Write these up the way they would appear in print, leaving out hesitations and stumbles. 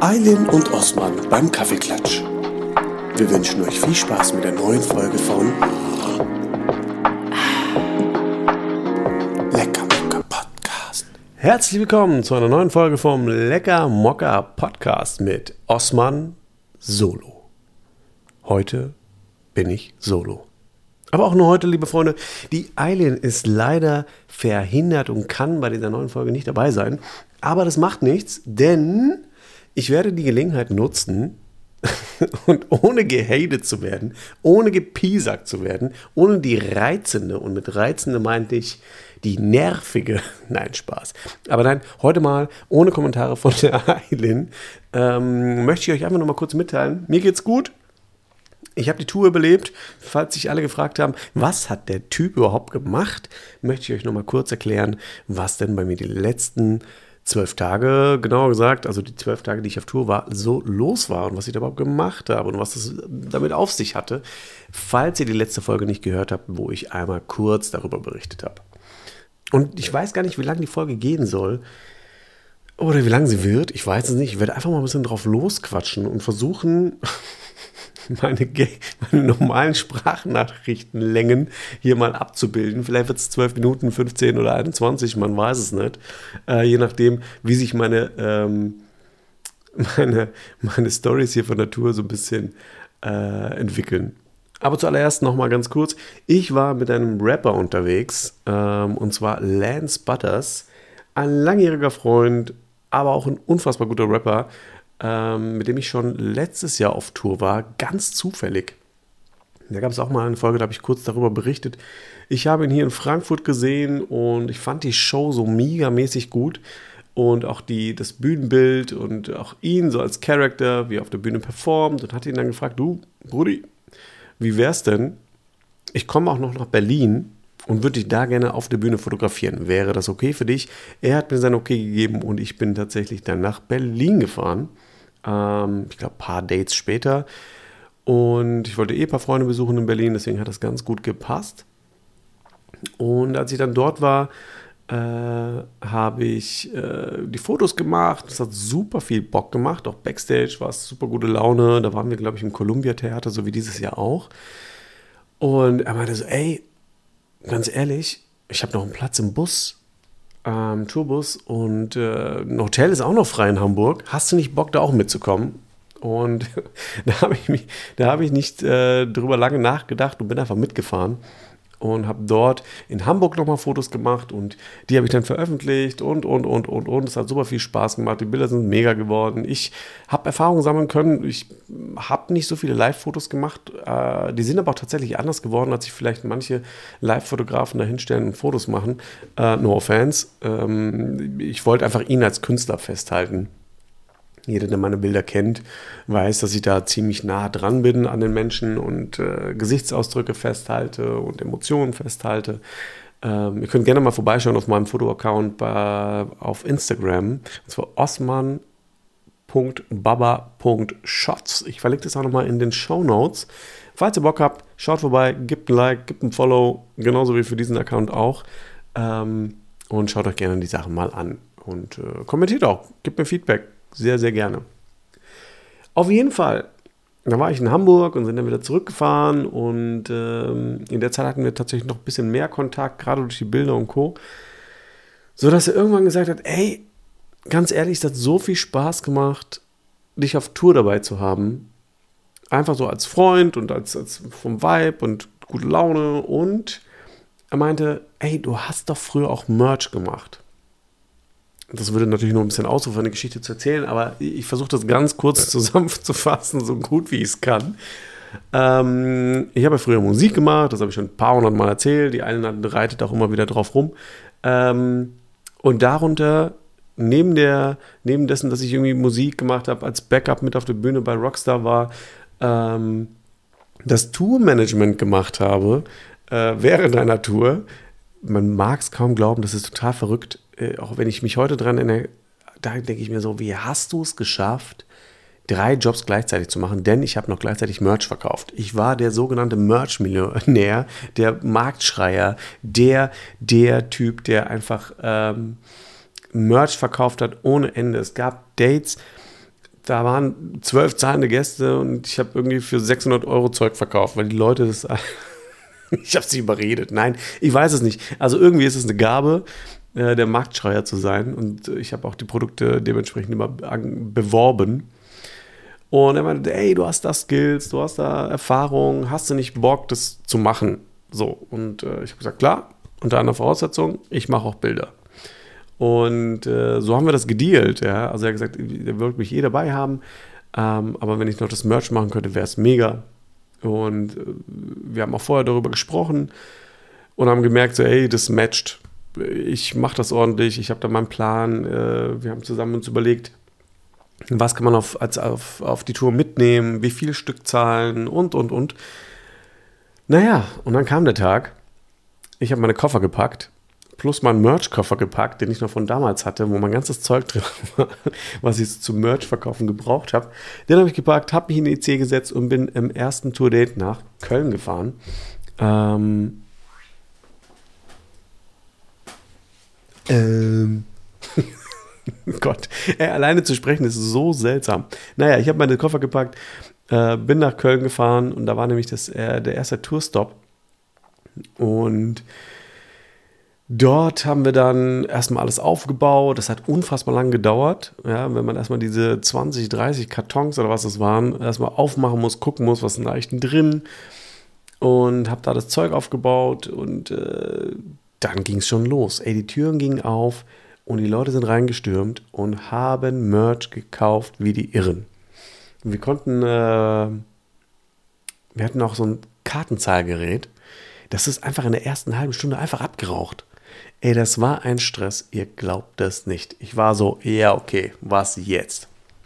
Aylin und Osman beim Kaffeeklatsch. Wir wünschen euch viel Spaß mit der neuen Folge von Lecker Mocker Podcast. Herzlich willkommen zu einer neuen Folge vom Lecker Mocker Podcast mit Osman Solo. Heute bin ich solo. Aber auch nur heute, liebe Freunde, die Aylin ist leider verhindert und kann bei dieser neuen Folge nicht dabei sein. Aber das macht nichts, denn ich werde die Gelegenheit nutzen und ohne gehatet zu werden, ohne gepiesackt zu werden, ohne die reizende, und mit reizende meinte ich die nervige, nein, Spaß. Aber nein, heute mal ohne Kommentare von der Aylin möchte ich euch einfach nochmal kurz mitteilen. Mir geht's gut. Ich habe die Tour überlebt. Falls sich alle gefragt haben, was hat der Typ überhaupt gemacht, möchte ich euch nochmal kurz erklären, was denn bei mir die letzten 12 Tage, genauer gesagt, also die 12 Tage, die ich auf Tour war, so los war und was ich da überhaupt gemacht habe und was das damit auf sich hatte, falls ihr die letzte Folge nicht gehört habt, wo ich einmal kurz darüber berichtet habe. Und ich weiß gar nicht, wie lange die Folge gehen soll oder wie lange sie wird, ich weiß es nicht. Ich werde einfach mal ein bisschen drauf losquatschen und versuchen, meine normalen Sprachnachrichtenlängen hier mal abzubilden. Vielleicht wird es 12 Minuten, 15 oder 21, man weiß es nicht. Je nachdem, wie sich meine Storys hier von der Tour so ein bisschen entwickeln. Aber zuallererst nochmal ganz kurz. Ich war mit einem Rapper unterwegs, und zwar Lance Butters, ein langjähriger Freund, aber auch ein unfassbar guter Rapper, mit dem ich schon letztes Jahr auf Tour war, ganz zufällig. Da gab es auch mal eine Folge, da habe ich kurz darüber berichtet. Ich habe ihn hier in Frankfurt gesehen und ich fand die Show so megamäßig gut. Und auch das Bühnenbild und auch ihn so als Charakter, wie er auf der Bühne performt. Und hatte ihn dann gefragt, du, Brudi, wie wär's denn? Ich komme auch noch nach Berlin und würde dich da gerne auf der Bühne fotografieren. Wäre das okay für dich? Er hat mir sein Okay gegeben und ich bin tatsächlich dann nach Berlin gefahren. Ich glaube, ein paar Dates später. Und ich wollte ein paar Freunde besuchen in Berlin, deswegen hat das ganz gut gepasst. Und als ich dann dort war, habe ich die Fotos gemacht. Das hat super viel Bock gemacht. Auch Backstage war es super gute Laune. Da waren wir, glaube ich, im Columbia Theater, so wie dieses Jahr auch. Und er meinte so, ey, ganz ehrlich, ich habe noch einen Platz im Bus, Tourbus, und ein Hotel ist auch noch frei in Hamburg. Hast du nicht Bock, da auch mitzukommen? Und da habe ich nicht drüber lange nachgedacht und bin einfach mitgefahren und habe dort in Hamburg nochmal Fotos gemacht und die habe ich dann veröffentlicht und. Es hat super viel Spaß gemacht. Die Bilder sind mega geworden. Ich habe Erfahrungen sammeln können. Ich habe nicht so viele Live-Fotos gemacht. Die sind aber auch tatsächlich anders geworden, als sich vielleicht manche Live-Fotografen da hinstellen und Fotos machen. No offense. Ich wollte einfach ihn als Künstler festhalten. Jeder, der meine Bilder kennt, weiß, dass ich da ziemlich nah dran bin an den Menschen und Gesichtsausdrücke festhalte und Emotionen festhalte. Ihr könnt gerne mal vorbeischauen auf meinem Foto-Account auf Instagram. Und zwar osman.baba.shots. Ich verlinke das auch nochmal in den Shownotes. Falls ihr Bock habt, schaut vorbei, gebt ein Like, gebt ein Follow, genauso wie für diesen Account auch. Und schaut euch gerne die Sachen mal an. Und kommentiert auch, gebt mir Feedback. Sehr, sehr gerne. Auf jeden Fall, da war ich in Hamburg und sind dann wieder zurückgefahren und in der Zeit hatten wir tatsächlich noch ein bisschen mehr Kontakt, gerade durch die Bilder und Co., sodass er irgendwann gesagt hat, ey, ganz ehrlich, es hat so viel Spaß gemacht, dich auf Tour dabei zu haben. Einfach so als Freund und als vom Vibe und gute Laune, und er meinte, ey, du hast doch früher auch Merch gemacht. Das würde natürlich noch ein bisschen ausrufen, eine Geschichte zu erzählen, aber ich versuche das ganz kurz zusammenzufassen, so gut wie ich es kann. Ich habe ja früher Musik gemacht, das habe ich schon ein paar hundert Mal erzählt, die einen reitet auch immer wieder drauf rum. Und darunter, neben dessen, dass ich irgendwie Musik gemacht habe, als Backup mit auf der Bühne bei Rockstar war, das Tourmanagement gemacht habe, während einer Tour. Man mag es kaum glauben, das ist total verrückt. Auch wenn ich mich heute dran erinnere, da denke ich mir so, wie hast du es geschafft, 3 Jobs gleichzeitig zu machen? Denn ich habe noch gleichzeitig Merch verkauft. Ich war der sogenannte Merch-Millionär, der Marktschreier, der Typ, der einfach Merch verkauft hat ohne Ende. Es gab Dates, da waren 12 zahlende Gäste und ich habe irgendwie für 600 Euro Zeug verkauft, weil die Leute das, ich habe sie überredet. Nein, ich weiß es nicht. Also irgendwie ist es eine Gabe, der Marktschreier zu sein und ich habe auch die Produkte dementsprechend immer beworben. Und er meinte, ey, du hast da Skills, du hast da Erfahrung, hast du nicht Bock, das zu machen? So, und ich habe gesagt, klar, unter einer Voraussetzung, ich mache auch Bilder. Und so haben wir das gedealt, ja. Also er hat gesagt, er wollte mich dabei haben, aber wenn ich noch das Merch machen könnte, wäre es mega. Und wir haben auch vorher darüber gesprochen und haben gemerkt, so, ey, das matcht. Ich mache das ordentlich, ich habe da meinen Plan. Wir haben zusammen uns überlegt, was kann man auf die Tour mitnehmen, wie viele Stückzahlen und. Naja, und dann kam der Tag. Ich habe meine Koffer gepackt, plus meinen Merch-Koffer gepackt, den ich noch von damals hatte, wo mein ganzes Zeug drin war, was ich zum Merch-Verkaufen gebraucht habe. Den habe ich gepackt, habe mich in die EC gesetzt und bin im ersten Tour-Date nach Köln gefahren. Gott, alleine zu sprechen ist so seltsam. Naja, ich habe meine Koffer gepackt, bin nach Köln gefahren und da war nämlich der erste Tourstop. Und dort haben wir dann erstmal alles aufgebaut. Das hat unfassbar lang gedauert. Ja, wenn man erstmal diese 20, 30 Kartons oder was das waren, erstmal aufmachen muss, gucken muss, was ist da eigentlich drin. Und habe da das Zeug aufgebaut und dann ging es schon los. Ey, die Türen gingen auf und die Leute sind reingestürmt und haben Merch gekauft wie die Irren. Und wir hatten auch so ein Kartenzahlgerät. Das ist einfach in der ersten halben Stunde einfach abgeraucht. Ey, das war ein Stress. Ihr glaubt es nicht. Ich war so, ja, okay, was jetzt?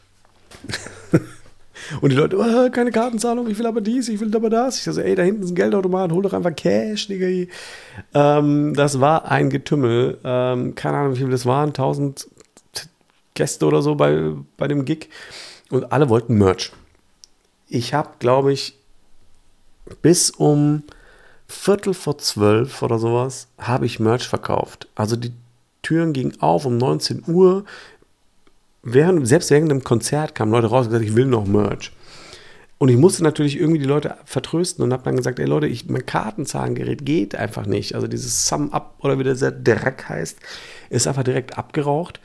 Und die Leute, oh, keine Kartenzahlung, ich will aber dies, ich will aber das. Ich so, ey, da hinten ist ein Geldautomat, hol doch einfach Cash, Digga. Das war ein Getümmel. Keine Ahnung, wie viel das waren, 1000 Gäste oder so bei dem Gig. Und alle wollten Merch. Ich habe, glaube ich, bis um 11:45 oder sowas, habe ich Merch verkauft. Also die Türen gingen auf um 19 Uhr. Selbst während dem Konzert kamen Leute raus und gesagt, ich will noch Merch. Und ich musste natürlich irgendwie die Leute vertrösten und habe dann gesagt, ey Leute, mein Kartenzahlengerät geht einfach nicht. Also dieses Sum-Up oder wie der Dreck heißt, ist einfach direkt abgeraucht.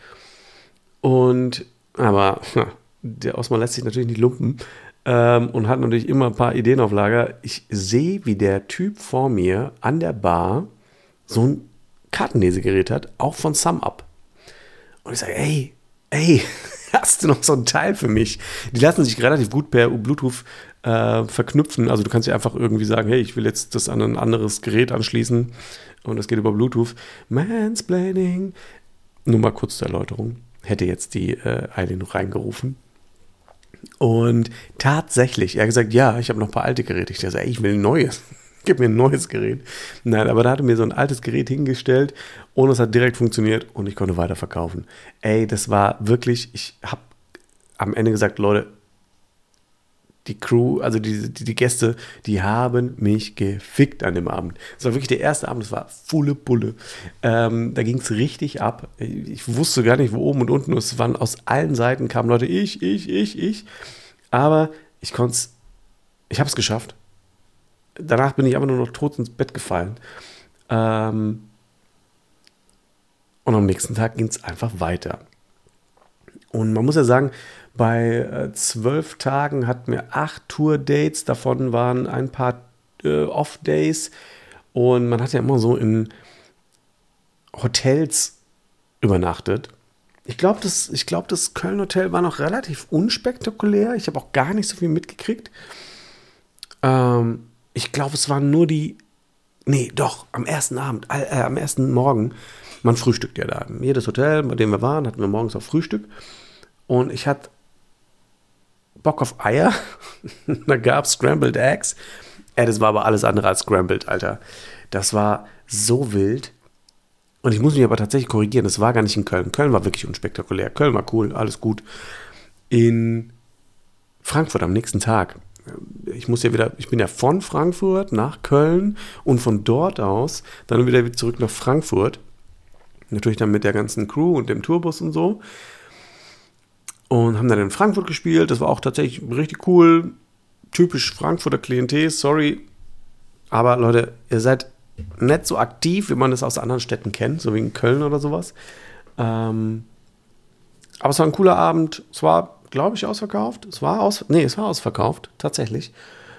Aber der Osman lässt sich natürlich nicht lumpen und hat natürlich immer ein paar Ideen auf Lager. Ich sehe, wie der Typ vor mir an der Bar so ein Kartenlesegerät hat, auch von SumUp. Und ich sage, ey, hast du noch so ein Teil für mich? Die lassen sich relativ gut per Bluetooth verknüpfen. Also du kannst ja einfach irgendwie sagen, hey, ich will jetzt das an ein anderes Gerät anschließen und das geht über Bluetooth. Mansplaining. Nur mal kurz zur Erläuterung. Hätte jetzt die Eileen reingerufen. Und tatsächlich, er hat gesagt, ja, ich habe noch ein paar alte Geräte. Ich dachte, ey, ich will ein neues. Gib mir ein neues Gerät. Nein, aber da hat er mir so ein altes Gerät hingestellt und es hat direkt funktioniert und ich konnte weiterverkaufen. Ey, das war wirklich, ich habe am Ende gesagt, Leute, die Crew, also die Gäste, die haben mich gefickt an dem Abend. Das war wirklich der erste Abend, das war volle Pulle. Da ging es richtig ab. Ich wusste gar nicht, wo oben und unten ist. Es waren aus allen Seiten kamen Leute, ich. Aber ich habe es geschafft. Danach bin ich aber nur noch tot ins Bett gefallen. Und am nächsten Tag ging es einfach weiter. Und man muss ja sagen, bei 12 Tagen hatten wir 8 Tour-Dates, davon waren ein paar Off-Days und man hat ja immer so in Hotels übernachtet. Ich glaube, das Köln-Hotel war noch relativ unspektakulär. Ich habe auch gar nicht so viel mitgekriegt. Ich glaube, es waren nur am ersten Abend, am ersten Morgen. Man frühstückt ja da. Jedes Hotel, bei dem wir waren, hatten wir morgens auch Frühstück. Und ich hatte Bock auf Eier. Da gab es Scrambled Eggs. Das war aber alles andere als Scrambled, Alter. Das war so wild. Und ich muss mich aber tatsächlich korrigieren, das war gar nicht in Köln. Köln war wirklich unspektakulär. Köln war cool, alles gut. In Frankfurt am nächsten Tag. Ich bin ja von Frankfurt nach Köln und von dort aus dann wieder zurück nach Frankfurt. Natürlich dann mit der ganzen Crew und dem Tourbus und so. und haben dann in Frankfurt gespielt. Das war auch tatsächlich richtig cool. Typisch Frankfurter Klientel, sorry. Aber Leute, ihr seid nicht so aktiv, wie man es aus anderen Städten kennt, so wie in Köln oder sowas. Aber es war ein cooler Abend. Es war, glaube ich, ausverkauft. Es war ausverkauft, tatsächlich.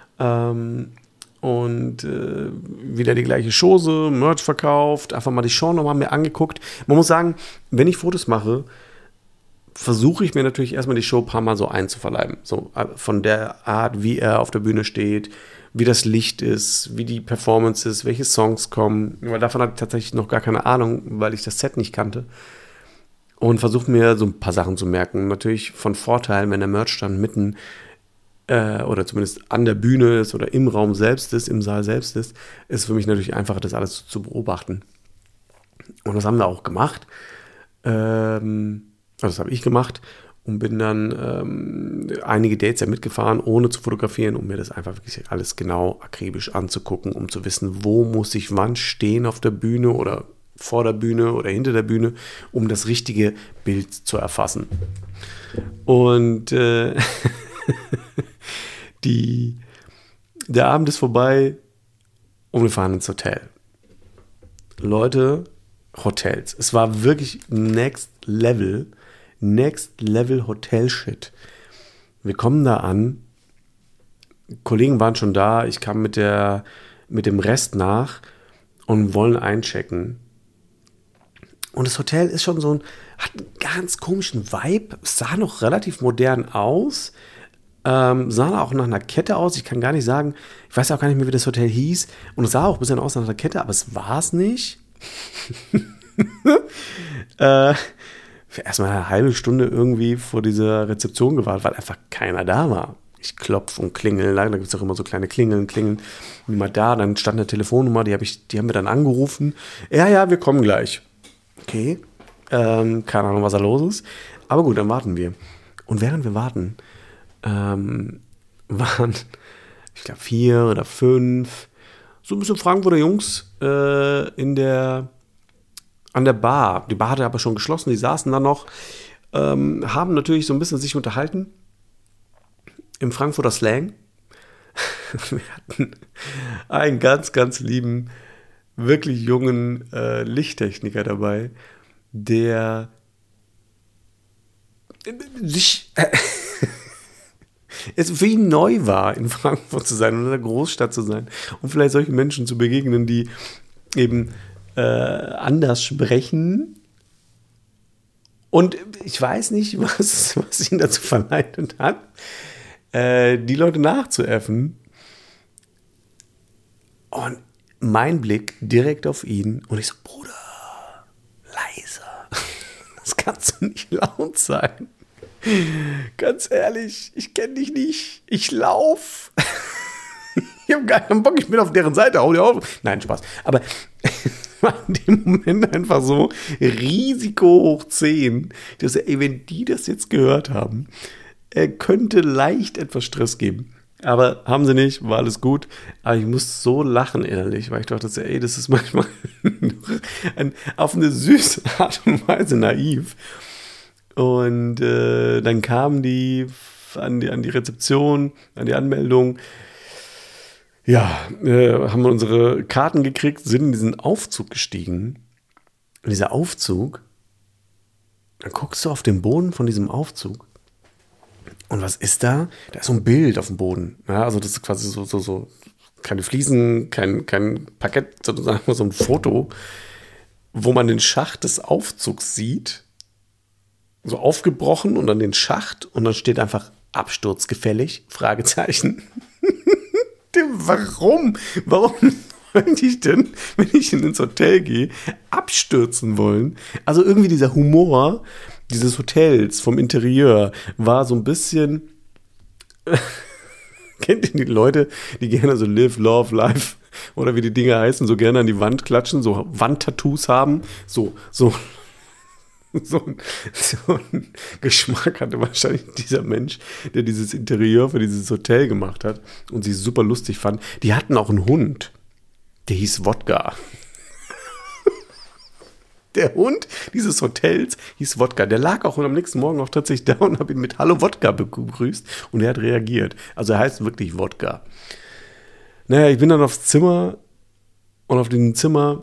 Wieder die gleiche Chose, Merch verkauft, einfach mal die Show nochmal mir angeguckt. Man muss sagen, wenn ich Fotos mache, versuche ich mir natürlich erstmal die Show ein paar Mal so einzuverleiben. So von der Art, wie er auf der Bühne steht, wie das Licht ist, wie die Performance ist, welche Songs kommen. Weil davon hatte ich tatsächlich noch gar keine Ahnung, weil ich das Set nicht kannte. Und versuche mir so ein paar Sachen zu merken. Natürlich von Vorteil, wenn der Merchstand mitten oder zumindest an der Bühne ist oder im Raum selbst ist, im Saal selbst ist für mich natürlich einfacher, das alles zu beobachten. Und das haben wir auch gemacht. Also das habe ich gemacht und bin dann einige Dates ja mitgefahren, ohne zu fotografieren, um mir das einfach wirklich alles genau akribisch anzugucken, um zu wissen, wo muss ich wann stehen auf der Bühne oder vor der Bühne oder hinter der Bühne, um das richtige Bild zu erfassen. Und der Abend ist vorbei und wir fahren ins Hotel. Leute, Hotels. Es war wirklich Next Level Hotel-Shit. Wir kommen da an, Kollegen waren schon da, ich kam mit dem Rest nach und wollen einchecken. Und das Hotel ist schon hat einen ganz komischen Vibe, es sah noch relativ modern aus, sah auch nach einer Kette aus, ich kann gar nicht sagen, ich weiß auch gar nicht mehr, wie das Hotel hieß, und es sah auch ein bisschen aus nach einer Kette, aber es war es nicht. Erstmal eine halbe Stunde irgendwie vor dieser Rezeption gewartet, weil einfach keiner da war. Ich klopfe und klingel, da gibt es auch immer so kleine Klingeln, niemand da, dann stand eine Telefonnummer, die haben wir dann angerufen. Ja, wir kommen gleich. Okay, keine Ahnung, was da los ist, aber gut, dann warten wir. Und während wir warten, waren, ich glaube, 4 oder 5 so ein bisschen Frankfurter Jungs an der Bar. Die Bar hatte aber schon geschlossen, die saßen da noch, haben natürlich so ein bisschen sich unterhalten im Frankfurter Slang. Wir hatten einen ganz, ganz lieben, wirklich jungen Lichttechniker dabei, der sich es für ihn neu war, in Frankfurt zu sein und in einer Großstadt zu sein und vielleicht solchen Menschen zu begegnen, die eben anders sprechen. Und ich weiß nicht, was ihn dazu verleitet hat, die Leute nachzuäffen. Und mein Blick direkt auf ihn und ich so, Bruder, leiser. Das kannst du nicht laut sein. Ganz ehrlich, ich kenne dich nicht. Ich lauf. Ich habe gar keinen Bock, ich bin auf deren Seite. Hau dir auf. Nein, Spaß. Aber war in dem Moment einfach so Risiko hoch 10. Dass, wenn die das jetzt gehört haben, könnte leicht etwas Stress geben. Aber haben sie nicht, war alles gut. Aber ich muss so lachen innerlich, weil ich dachte, das ist manchmal auf eine süße Art und Weise naiv. Und dann kamen die an die Rezeption, an die Anmeldung. Ja, haben wir unsere Karten gekriegt, sind in diesen Aufzug gestiegen. Und dieser Aufzug, dann guckst du auf den Boden von diesem Aufzug. Und was ist da? Da ist so ein Bild auf dem Boden. Ja, also das ist quasi so keine Fliesen, kein Parkett, sondern so ein Foto, wo man den Schacht des Aufzugs sieht. So aufgebrochen und dann den Schacht und dann steht einfach absturzgefällig, Fragezeichen. Warum? Warum sollte ich denn, wenn ich ins Hotel gehe, abstürzen wollen? Also irgendwie dieser Humor dieses Hotels vom Interieur war so ein bisschen, kennt ihr die Leute, die gerne so Live, Love, Life oder wie die Dinge heißen, so gerne an die Wand klatschen, so Wandtattoos haben, so ein Geschmack hatte wahrscheinlich dieser Mensch, der dieses Interieur für dieses Hotel gemacht hat und sie super lustig fand. Die hatten auch einen Hund, der hieß Wodka. Der Hund dieses Hotels hieß Wodka. Der lag auch am nächsten Morgen auch tatsächlich da und habe ihn mit Hallo Wodka begrüßt und er hat reagiert. Also er heißt wirklich Wodka. Naja, ich bin dann aufs Zimmer und auf dem Zimmer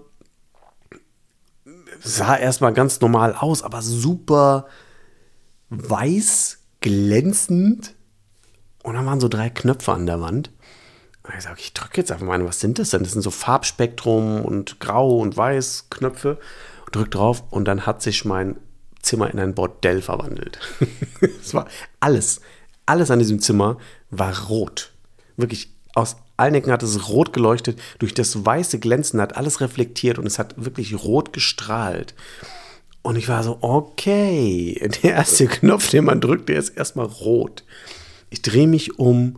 sah erstmal ganz normal aus, aber super weiß, glänzend. Und dann waren so 3 Knöpfe an der Wand. Und ich sage, ich drücke jetzt einfach mal, was sind das denn? Das sind so Farbspektrum und Grau und Weiß Knöpfe. Drück drauf und dann hat sich mein Zimmer in ein Bordell verwandelt. Es war alles an diesem Zimmer war rot. Wirklich, aus allen Ecken hat es rot geleuchtet. Durch das weiße Glänzen hat alles reflektiert und es hat wirklich rot gestrahlt. Und ich war so, okay, der erste Knopf, den man drückt, der ist erstmal rot. Ich drehe mich um,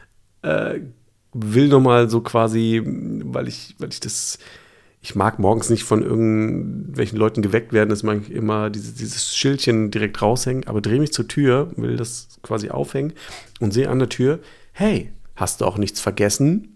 will nochmal so quasi, weil ich das, ich mag morgens nicht von irgendwelchen Leuten geweckt werden, dass man immer dieses Schildchen direkt raushängen, aber drehe mich zur Tür, will das quasi aufhängen und sehe an der Tür, hey, hast du auch nichts vergessen?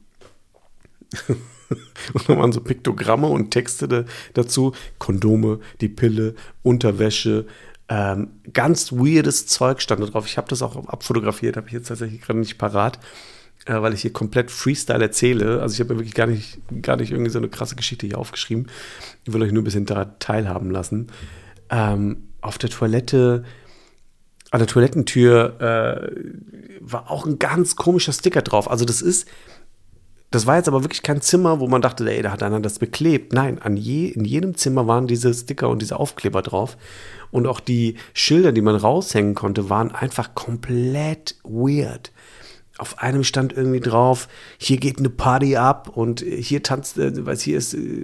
Und dann waren so Piktogramme und Texte dazu, Kondome, die Pille, Unterwäsche, ganz weirdes Zeug stand da drauf. Ich habe das auch abfotografiert, habe ich jetzt tatsächlich gerade nicht parat, weil ich hier komplett Freestyle erzähle. Also ich habe mir wirklich gar nicht irgendwie so eine krasse Geschichte hier aufgeschrieben. Ich will euch nur ein bisschen daran teilhaben lassen. Auf der Toilette, an der Toilettentür war auch ein ganz komischer Sticker drauf. Also das war jetzt aber wirklich kein Zimmer, wo man dachte, ey, da hat einer das beklebt. Nein, in jedem Zimmer waren diese Sticker und diese Aufkleber drauf. Und auch die Schilder, die man raushängen konnte, waren einfach komplett weird. Auf einem stand irgendwie drauf, hier geht eine Party ab und hier tanzt, hier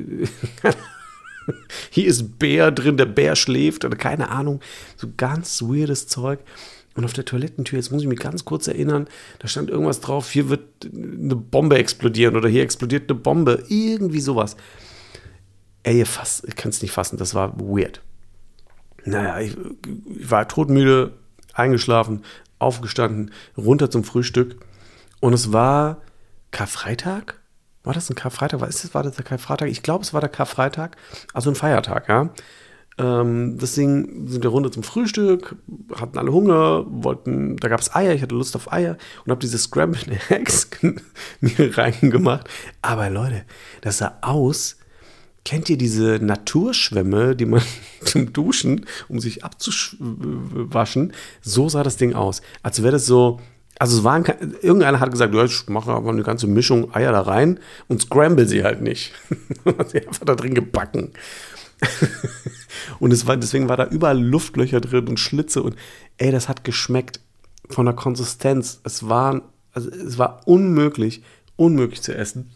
ist Bär drin, der Bär schläft oder keine Ahnung. So ganz weirdes Zeug. Und auf der Toilettentür, jetzt muss ich mich ganz kurz erinnern, da stand irgendwas drauf, hier wird eine Bombe explodieren oder hier explodiert eine Bombe. Irgendwie sowas. Ey, ich kann es nicht fassen, das war weird. Naja, ich war todmüde, eingeschlafen, aufgestanden, runter zum Frühstück. Und es war Karfreitag? War das ein Karfreitag? War das der Karfreitag? Ich glaube, es war der Karfreitag, also ein Feiertag, ja. Deswegen sind wir runter zum Frühstück, hatten alle Hunger, da gab es Eier, ich hatte Lust auf Eier und habe diese Scrambled Eggs mir reingemacht. Aber Leute, das sah aus, kennt ihr diese Naturschwämme, die man zum Duschen, um sich abzuwaschen, so sah das Ding aus. Als wäre das so, also irgendeiner hat gesagt, ja, ich mache aber eine ganze Mischung Eier da rein und scramble sie halt nicht. Hat sie einfach da drin gebacken. Und deswegen war da überall Luftlöcher drin und Schlitze und ey, das hat geschmeckt von der Konsistenz. Es war unmöglich zu essen.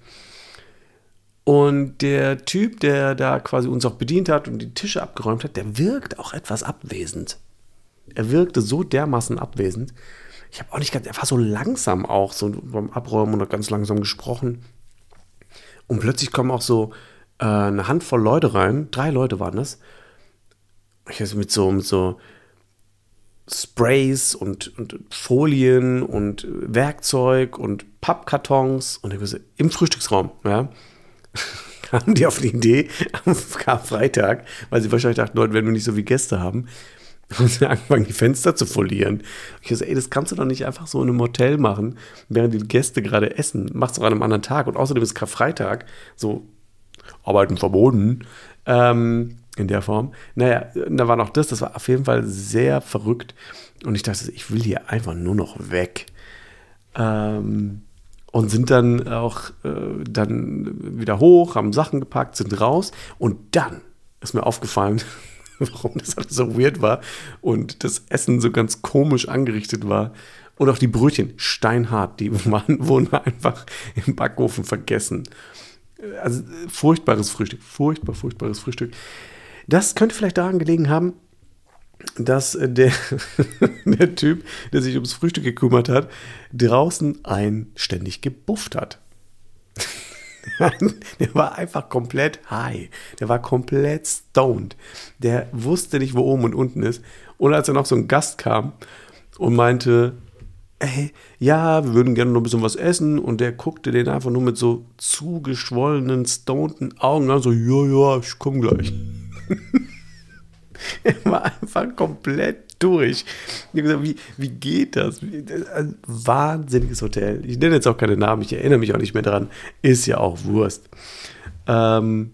Und der Typ, der da quasi uns auch bedient hat und die Tische abgeräumt hat, der wirkt auch etwas abwesend. Er wirkte so dermaßen abwesend. Ich habe auch nicht ganz, er war so langsam auch, so beim Abräumen und hat ganz langsam gesprochen. Und plötzlich kommen auch so eine Handvoll Leute rein, 3 Leute waren das. Mit so Sprays und Folien und Werkzeug und Pappkartons und im Frühstücksraum, ja, kamen die auf die Idee am Karfreitag, weil sie wahrscheinlich dachten, Leute, wenn wir nicht so viele Gäste haben, haben sie angefangen, die Fenster zu folieren. Ich so, ey, das kannst du doch nicht einfach so in einem Hotel machen, während die Gäste gerade essen. Mach's doch an einem anderen Tag. Und außerdem ist Karfreitag so Arbeiten verboten, in der Form. Naja, da war noch das war auf jeden Fall sehr verrückt und ich dachte, ich will hier einfach nur noch weg. Und sind dann auch dann wieder hoch, haben Sachen gepackt, sind raus und dann ist mir aufgefallen, warum das alles so weird war und das Essen so ganz komisch angerichtet war und auch die Brötchen steinhart, die wurden einfach im Backofen vergessen. Also furchtbares Frühstück, furchtbares Frühstück. Das könnte vielleicht daran gelegen haben, dass der Typ, der sich ums Frühstück gekümmert hat, draußen ständig gebufft hat. Der war einfach komplett high. Der war komplett stoned. Der wusste nicht, wo oben und unten ist. Und als dann noch so ein Gast kam und meinte, ey, ja, wir würden gerne noch ein bisschen was essen. Und der guckte den einfach nur mit so zugeschwollenen, stoneden Augen an, so, ja, ich komm gleich. Er war einfach komplett durch. Ich habe gesagt, wie geht das? Ein wahnsinniges Hotel. Ich nenne jetzt auch keine Namen, ich erinnere mich auch nicht mehr dran. Ist ja auch Wurst. Und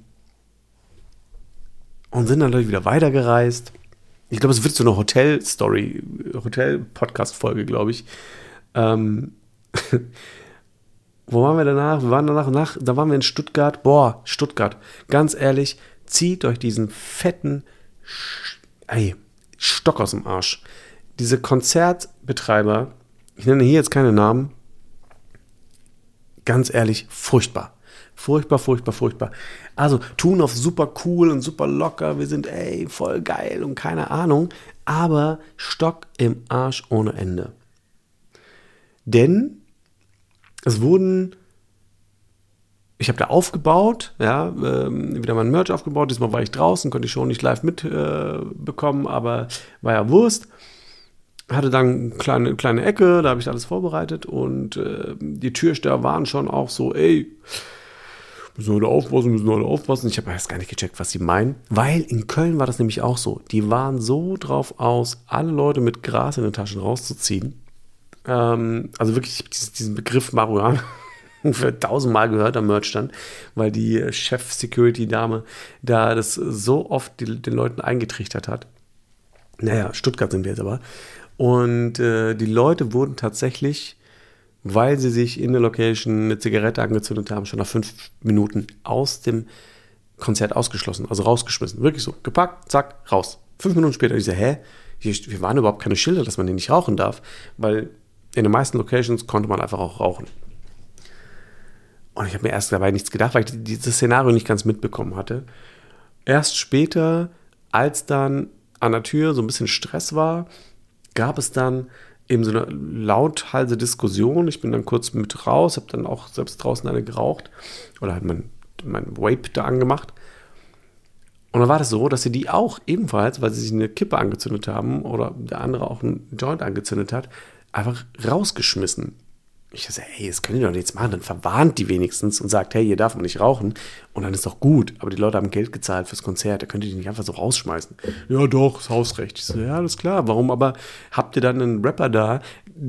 sind dann natürlich wieder weitergereist. Ich glaube, es wird so eine Hotel-Story, Hotel-Podcast-Folge, glaube ich. Wo waren wir danach? Da waren wir in Stuttgart. Boah, Stuttgart. Ganz ehrlich, zieht euch diesen fetten Stock aus dem Arsch. Diese Konzertbetreiber, ich nenne hier jetzt keine Namen, ganz ehrlich, furchtbar. Furchtbar, furchtbar, furchtbar. Also tun auf super cool und super locker, wir sind voll geil und keine Ahnung, aber Stock im Arsch ohne Ende. Denn ich habe da aufgebaut, ja, wieder mein Merch aufgebaut. Diesmal war ich draußen, konnte ich schon nicht live mitbekommen, aber war ja Wurst. Hatte dann eine kleine Ecke, da habe ich alles vorbereitet und die Türsteher waren schon auch so, müssen wir alle aufpassen. Ich habe erst gar nicht gecheckt, was sie meinen, weil in Köln war das nämlich auch so. Die waren so drauf aus, alle Leute mit Gras in den Taschen rauszuziehen. Also wirklich, ich habe diesen Begriff Marihuana ungefähr 1000-mal gehört am Merchstand, weil die Chef-Security-Dame da das so oft den Leuten eingetrichtert hat. Naja, Stuttgart sind wir jetzt aber. Und die Leute wurden tatsächlich, weil sie sich in der Location eine Zigarette angezündet haben, schon nach 5 Minuten aus dem Konzert ausgeschlossen, also rausgeschmissen. Wirklich so, gepackt, zack, raus. 5 Minuten später, ich so, hier waren überhaupt keine Schilder, dass man den nicht rauchen darf, weil in den meisten Locations konnte man einfach auch rauchen. Und ich habe mir erst dabei nichts gedacht, weil ich dieses Szenario nicht ganz mitbekommen hatte. Erst später, als dann an der Tür so ein bisschen Stress war, gab es dann eben so eine lauthalse Diskussion. Ich bin dann kurz mit raus, habe dann auch selbst draußen eine geraucht oder halt mein Vape da angemacht. Und dann war das so, dass sie die auch ebenfalls, weil sie sich eine Kippe angezündet haben oder der andere auch einen Joint angezündet hat, einfach rausgeschmissen. Ich dachte, das können die doch nichts machen. Dann verwarnt die wenigstens und sagt, hier darf man nicht rauchen. Und dann ist doch gut. Aber die Leute haben Geld gezahlt fürs Konzert. Da könnt ihr die nicht einfach so rausschmeißen. Ja doch, ist Hausrecht. Ich so, ja, alles klar. Warum aber habt ihr dann einen Rapper da,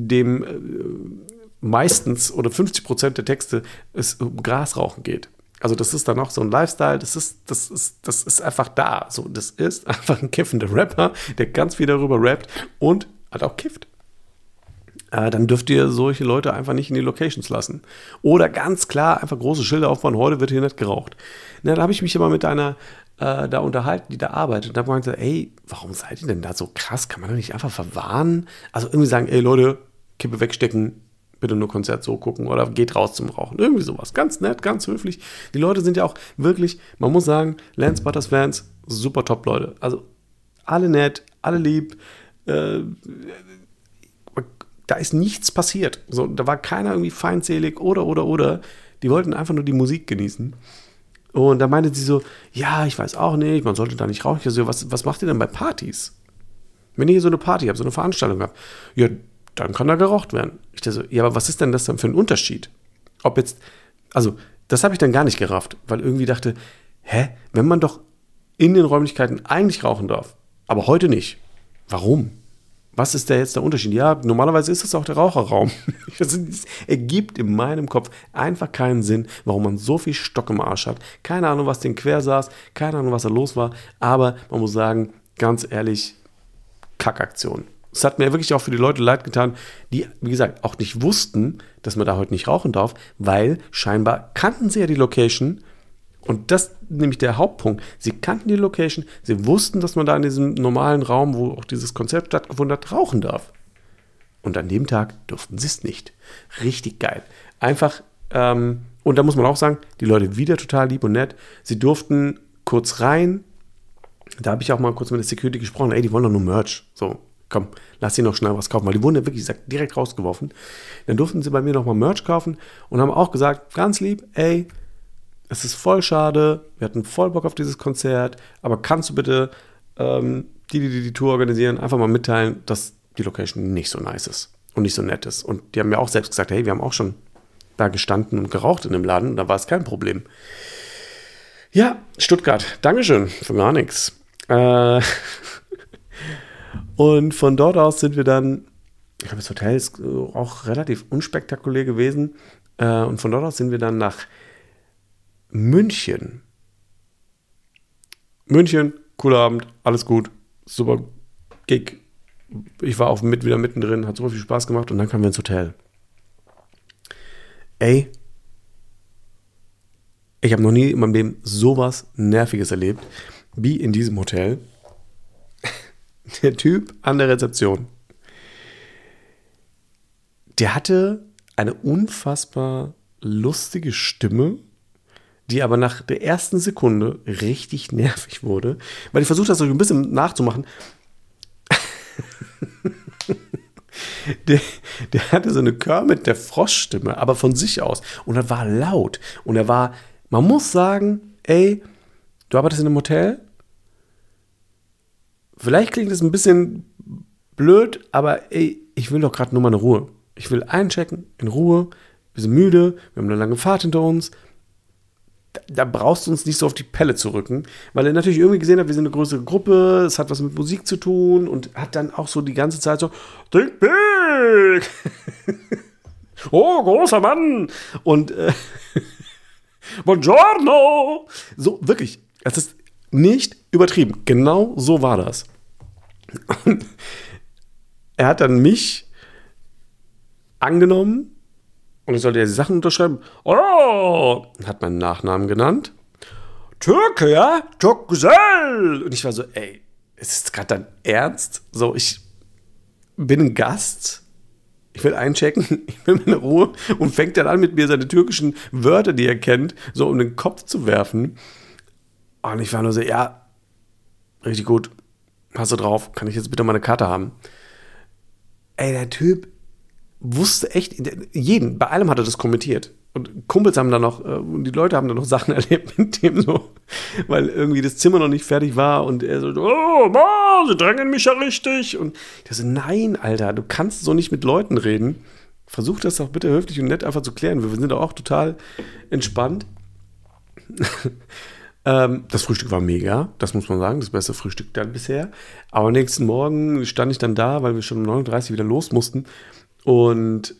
dem meistens oder 50% der Texte es um Grasrauchen geht? Also das ist dann auch so ein Lifestyle. Das ist einfach da. So, das ist einfach ein kiffender Rapper, der ganz viel darüber rappt und halt auch kifft. Dann dürft ihr solche Leute einfach nicht in die Locations lassen. Oder ganz klar einfach große Schilder aufbauen, heute wird hier nicht geraucht. Na, da habe ich mich immer mit einer da unterhalten, die da arbeitet. Und da meinte ich, warum seid ihr denn da so krass? Kann man da nicht einfach verwarnen? Also irgendwie sagen, Leute, Kippe wegstecken, bitte nur Konzert so gucken oder geht raus zum Rauchen. Irgendwie sowas. Ganz nett, ganz höflich. Die Leute sind ja auch wirklich, man muss sagen, Lance Butters Fans, super top Leute. Also alle nett, alle lieb, da ist nichts passiert. So, da war keiner irgendwie feindselig oder. Die wollten einfach nur die Musik genießen. Und da meinte sie so, ja, ich weiß auch nicht, man sollte da nicht rauchen. Ich so, was macht ihr denn bei Partys? Wenn ihr hier so eine Party habt, so eine Veranstaltung habt, ja, dann kann da geraucht werden. Ich dachte so, ja, aber was ist denn das dann für ein Unterschied? Also, das habe ich dann gar nicht gerafft, weil irgendwie dachte, wenn man doch in den Räumlichkeiten eigentlich rauchen darf, aber heute nicht, warum? Was ist da jetzt der Unterschied? Ja, normalerweise ist das auch der Raucherraum. Das ergibt in meinem Kopf einfach keinen Sinn, warum man so viel Stock im Arsch hat. Keine Ahnung, was den quer saß, keine Ahnung, was da los war, aber man muss sagen, ganz ehrlich, Kackaktion. Es hat mir wirklich auch für die Leute leid getan, die, wie gesagt, auch nicht wussten, dass man da heute nicht rauchen darf, weil scheinbar kannten sie ja die Location. Und das ist nämlich der Hauptpunkt. Sie kannten die Location, sie wussten, dass man da in diesem normalen Raum, wo auch dieses Konzert stattgefunden hat, rauchen darf. Und an dem Tag durften sie es nicht. Richtig geil. Einfach, und da muss man auch sagen, die Leute wieder total lieb und nett. Sie durften kurz rein. Da habe ich auch mal kurz mit der Security gesprochen. Die wollen doch nur Merch. So, komm, lass sie noch schnell was kaufen. Weil die wurden ja wirklich direkt rausgeworfen. Dann durften sie bei mir nochmal Merch kaufen und haben auch gesagt, ganz lieb, es ist voll schade, wir hatten voll Bock auf dieses Konzert, aber kannst du bitte die Tour organisieren, einfach mal mitteilen, dass die Location nicht so nice ist und nicht so nett ist. Und die haben mir auch selbst gesagt, wir haben auch schon da gestanden und geraucht in dem Laden, da war es kein Problem. Ja, Stuttgart. Dankeschön für gar nichts. Und von dort aus sind wir dann, ich glaube, das Hotel ist auch relativ unspektakulär gewesen. Und von dort aus sind wir dann nach München. München, cooler Abend, alles gut, super Gig. Ich war auch wieder mittendrin, hat super viel Spaß gemacht und dann kamen wir ins Hotel. Ey, ich habe noch nie in meinem Leben sowas Nerviges erlebt, wie in diesem Hotel. Der Typ an der Rezeption, der hatte eine unfassbar lustige Stimme, die aber nach der ersten Sekunde richtig nervig wurde, weil ich versucht habe, so ein bisschen nachzumachen. Der hatte so eine Kermit der Frosch-Stimme, aber von sich aus. Und das war laut. Und er war, man muss sagen, ey, du arbeitest in einem Hotel? Vielleicht klingt das ein bisschen blöd, aber ey, ich will doch gerade nur mal eine Ruhe. Ich will einchecken, in Ruhe. Wir sind müde, wir haben eine lange Fahrt hinter uns. Da brauchst du uns nicht so auf die Pelle zu rücken, weil er natürlich irgendwie gesehen hat, wir sind eine größere Gruppe, es hat was mit Musik zu tun und hat dann auch so die ganze Zeit so, think big! Oh, großer Mann! Und Buongiorno! So, wirklich, es ist nicht übertrieben. Genau so war das. Und er hat dann mich angenommen und ich sollte ja die Sachen unterschreiben. Oh! Hat meinen Nachnamen genannt. Türke, ja? Türkgüzel! Und ich war so, ey, ist das gerade dein Ernst? So, ich bin ein Gast. Ich will einchecken, ich will meine Ruhe und fängt dann an, mit mir seine türkischen Wörter, die er kennt, so um den Kopf zu werfen. Und ich war nur so, ja, richtig gut, hast du drauf, kann ich jetzt bitte mal eine Karte haben? Ey, der Typ wusste echt, bei allem hat er das kommentiert. Und Kumpels haben dann noch, und die Leute haben dann noch Sachen erlebt mit dem so, weil irgendwie das Zimmer noch nicht fertig war und er so, oh, Mann, sie drängen mich ja richtig. Und ich so, nein, Alter, du kannst so nicht mit Leuten reden. Versuch das doch bitte höflich und nett einfach zu klären. Wir sind doch auch total entspannt. Das Frühstück war mega, das muss man sagen, das beste Frühstück dann bisher. Aber am nächsten Morgen stand ich dann da, weil wir schon um 9:30 Uhr wieder los mussten. Und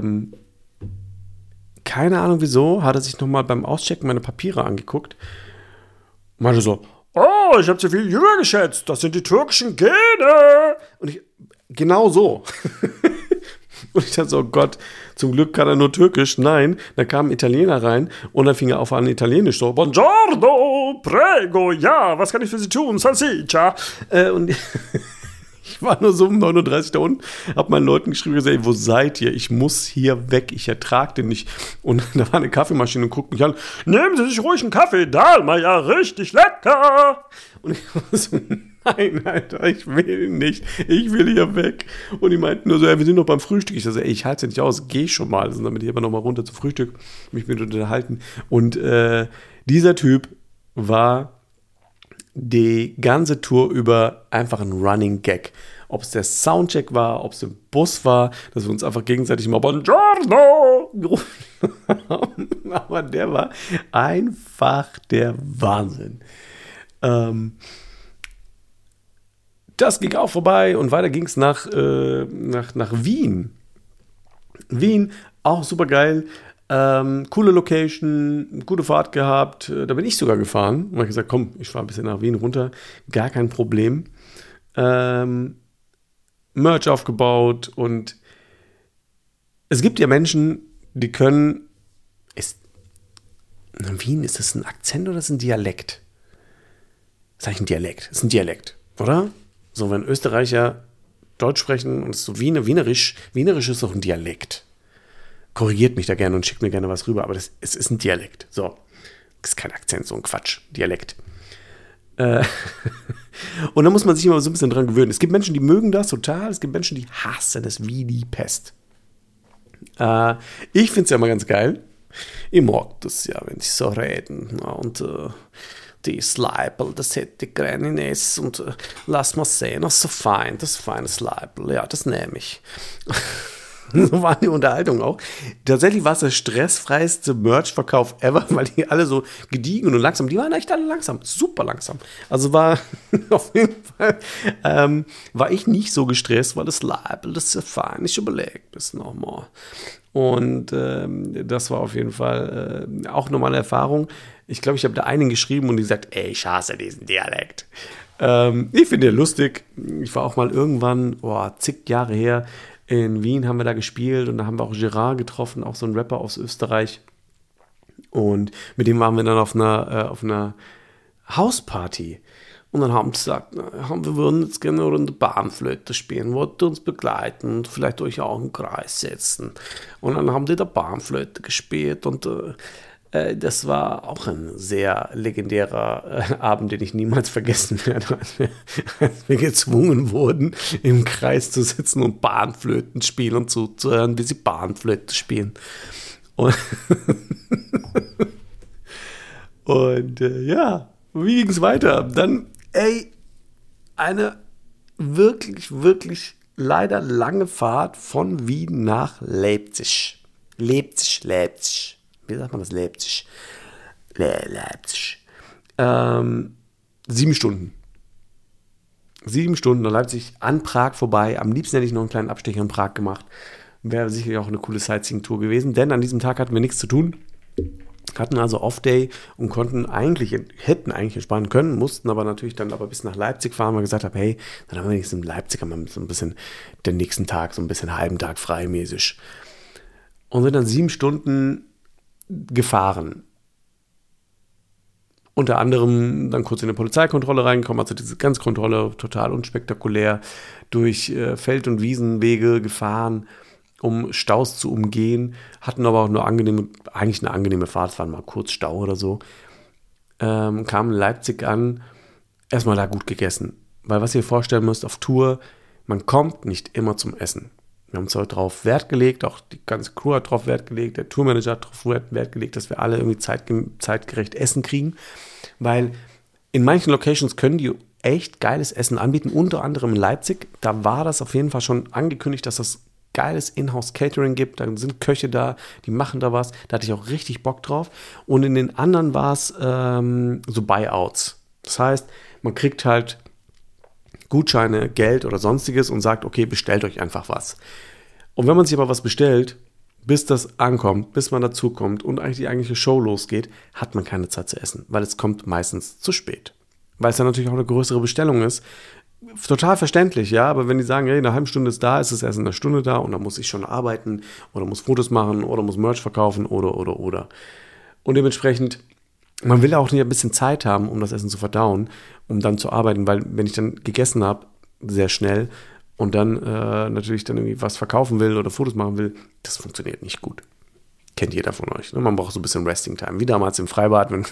keine Ahnung wieso, hat er sich nochmal beim Auschecken meine Papiere angeguckt. Und meinte so, oh, ich habe sie viel jünger geschätzt, das sind die türkischen Gene. Und ich, genau so. Und ich dachte so, oh Gott, zum Glück kann er nur Türkisch. Nein, da kam ein Italiener rein und dann fing er auf an Italienisch so, Buongiorno, prego, ja, was kann ich für Sie tun, salsiccia. Und ich war nur so um 9:30 Uhr da unten, hab meinen Leuten geschrieben, gesagt, ey, wo seid ihr? Ich muss hier weg, ich ertrag den nicht. Und da war eine Kaffeemaschine und guckt mich an, nehmen Sie sich ruhig einen Kaffee, Dahlmeier, richtig lecker. Und ich war so, nein, Alter, ich will nicht, ich will hier weg. Und die meinten nur so, ja, wir sind noch beim Frühstück. Ich so, ey, ich halte es ja nicht aus, geh schon mal. Also damit ich aber noch mal runter zum Frühstück, mich mit unterhalten. Und dieser Typ war die ganze Tour über einfach ein Running Gag. Ob es der Soundcheck war, ob es im Bus war, dass wir uns einfach gegenseitig mal Buongiorno gerufen haben. Aber der war einfach der Wahnsinn. Das ging auch vorbei und weiter ging es nach Wien. Wien, auch super geil. Coole Location, gute Fahrt gehabt. Da bin ich sogar gefahren. Da habe ich gesagt, komm, ich fahre ein bisschen nach Wien runter. Gar kein Problem. Merch aufgebaut und es gibt ja Menschen, die können. Wien, ist das ein Akzent oder ist das ein Dialekt? Das ist eigentlich ein Dialekt. Das ist ein Dialekt, oder? So, wenn Österreicher Deutsch sprechen und es so Wienerisch ist doch ein Dialekt. Korrigiert mich da gerne und schickt mir gerne was rüber, aber es ist ein Dialekt. So, das ist kein Akzent, so ein Quatsch, Dialekt. Und da muss man sich immer so ein bisschen dran gewöhnen. Es gibt Menschen, die mögen das total, es gibt Menschen, die hassen es wie die Pest. Ich finde es ja immer ganz geil. Ich mag das ja, wenn sie so reden. Und die Sleipel, das hätte ich gerne in Ess und lass mal sehen, das ist so fein, das feine Sleipel, ja, das nehme ich. So war die Unterhaltung auch. Tatsächlich war es der stressfreieste Merch-Verkauf ever, weil die alle so gediegen und langsam, die waren echt alle langsam, super langsam. Also war auf jeden Fall, war ich nicht so gestresst, weil das Label, das ist ja fein, ich überlege das nochmal. Und das war auf jeden Fall auch eine normale Erfahrung. Ich glaube, ich habe da einen geschrieben und die gesagt, ey, ich hasse diesen Dialekt. Ich finde den lustig. Ich war auch mal irgendwann, zig Jahre her, in Wien haben wir da gespielt und da haben wir auch Gerard getroffen, auch so ein Rapper aus Österreich. Und mit dem waren wir dann auf einer Hausparty. Und dann haben sie gesagt, wir würden jetzt gerne eine Runde Panflöte spielen, wollt ihr uns begleiten und vielleicht euch auch einen Kreis setzen. Und dann haben die da Panflöte gespielt und das war auch ein sehr legendärer Abend, den ich niemals vergessen werde, als wir gezwungen wurden, im Kreis zu sitzen und Panflöten spielen und zuzuhören, wie sie Panflöte spielen. Und, wie ging es weiter? Dann, eine wirklich, wirklich leider lange Fahrt von Wien nach Leipzig. Leipzig. Wie sagt man das? Leipzig. 7 Stunden. 7 Stunden nach Leipzig an Prag vorbei. Am liebsten hätte ich noch einen kleinen Abstecher in Prag gemacht. Wäre sicherlich auch eine coole Sightseeing-Tour gewesen, denn an diesem Tag hatten wir nichts zu tun. Hatten also Off-Day und hätten eigentlich entspannen können, mussten aber natürlich dann bis nach Leipzig fahren, weil wir gesagt haben, hey, dann haben wir wenigstens in Leipzig so ein bisschen den nächsten Tag, so ein bisschen halben Tag freimäßig. Und sind dann 7 Stunden gefahren. Unter anderem dann kurz in eine Polizeikontrolle reingekommen, also diese Grenzkontrolle, total unspektakulär, durch Feld- und Wiesenwege gefahren, um Staus zu umgehen, hatten aber auch eigentlich eine angenehme Fahrt, es waren mal kurz Stau oder so, kamen in Leipzig an, erstmal da gut gegessen, weil was ihr vorstellen müsst, auf Tour, man kommt nicht immer zum Essen. Wir haben zwar darauf Wert gelegt, auch die ganze Crew hat darauf Wert gelegt, der Tourmanager hat darauf Wert gelegt, dass wir alle irgendwie zeitgerecht Essen kriegen, weil in manchen Locations können die echt geiles Essen anbieten, unter anderem in Leipzig, da war das auf jeden Fall schon angekündigt, dass das geiles Inhouse-Catering gibt, da sind Köche da, die machen da was, da hatte ich auch richtig Bock drauf und in den anderen war es so Buyouts, das heißt, man kriegt halt Gutscheine, Geld oder sonstiges und sagt, okay, bestellt euch einfach was. Und wenn man sich aber was bestellt, bis das ankommt, bis man dazukommt und eigentlich die eigentliche Show losgeht, hat man keine Zeit zu essen, weil es kommt meistens zu spät. Weil es dann natürlich auch eine größere Bestellung ist. Total verständlich, ja, aber wenn die sagen, hey, in einer halben Stunde ist da, ist es erst in einer Stunde da und dann muss ich schon arbeiten oder muss Fotos machen oder muss Merch verkaufen oder. Und dementsprechend, man will auch nicht ein bisschen Zeit haben, um das Essen zu verdauen, um dann zu arbeiten, weil wenn ich dann gegessen habe, sehr schnell und dann natürlich dann irgendwie was verkaufen will oder Fotos machen will, das funktioniert nicht gut. Kennt jeder von euch. Ne? Man braucht so ein bisschen Resting-Time. Wie damals im Freibad. Man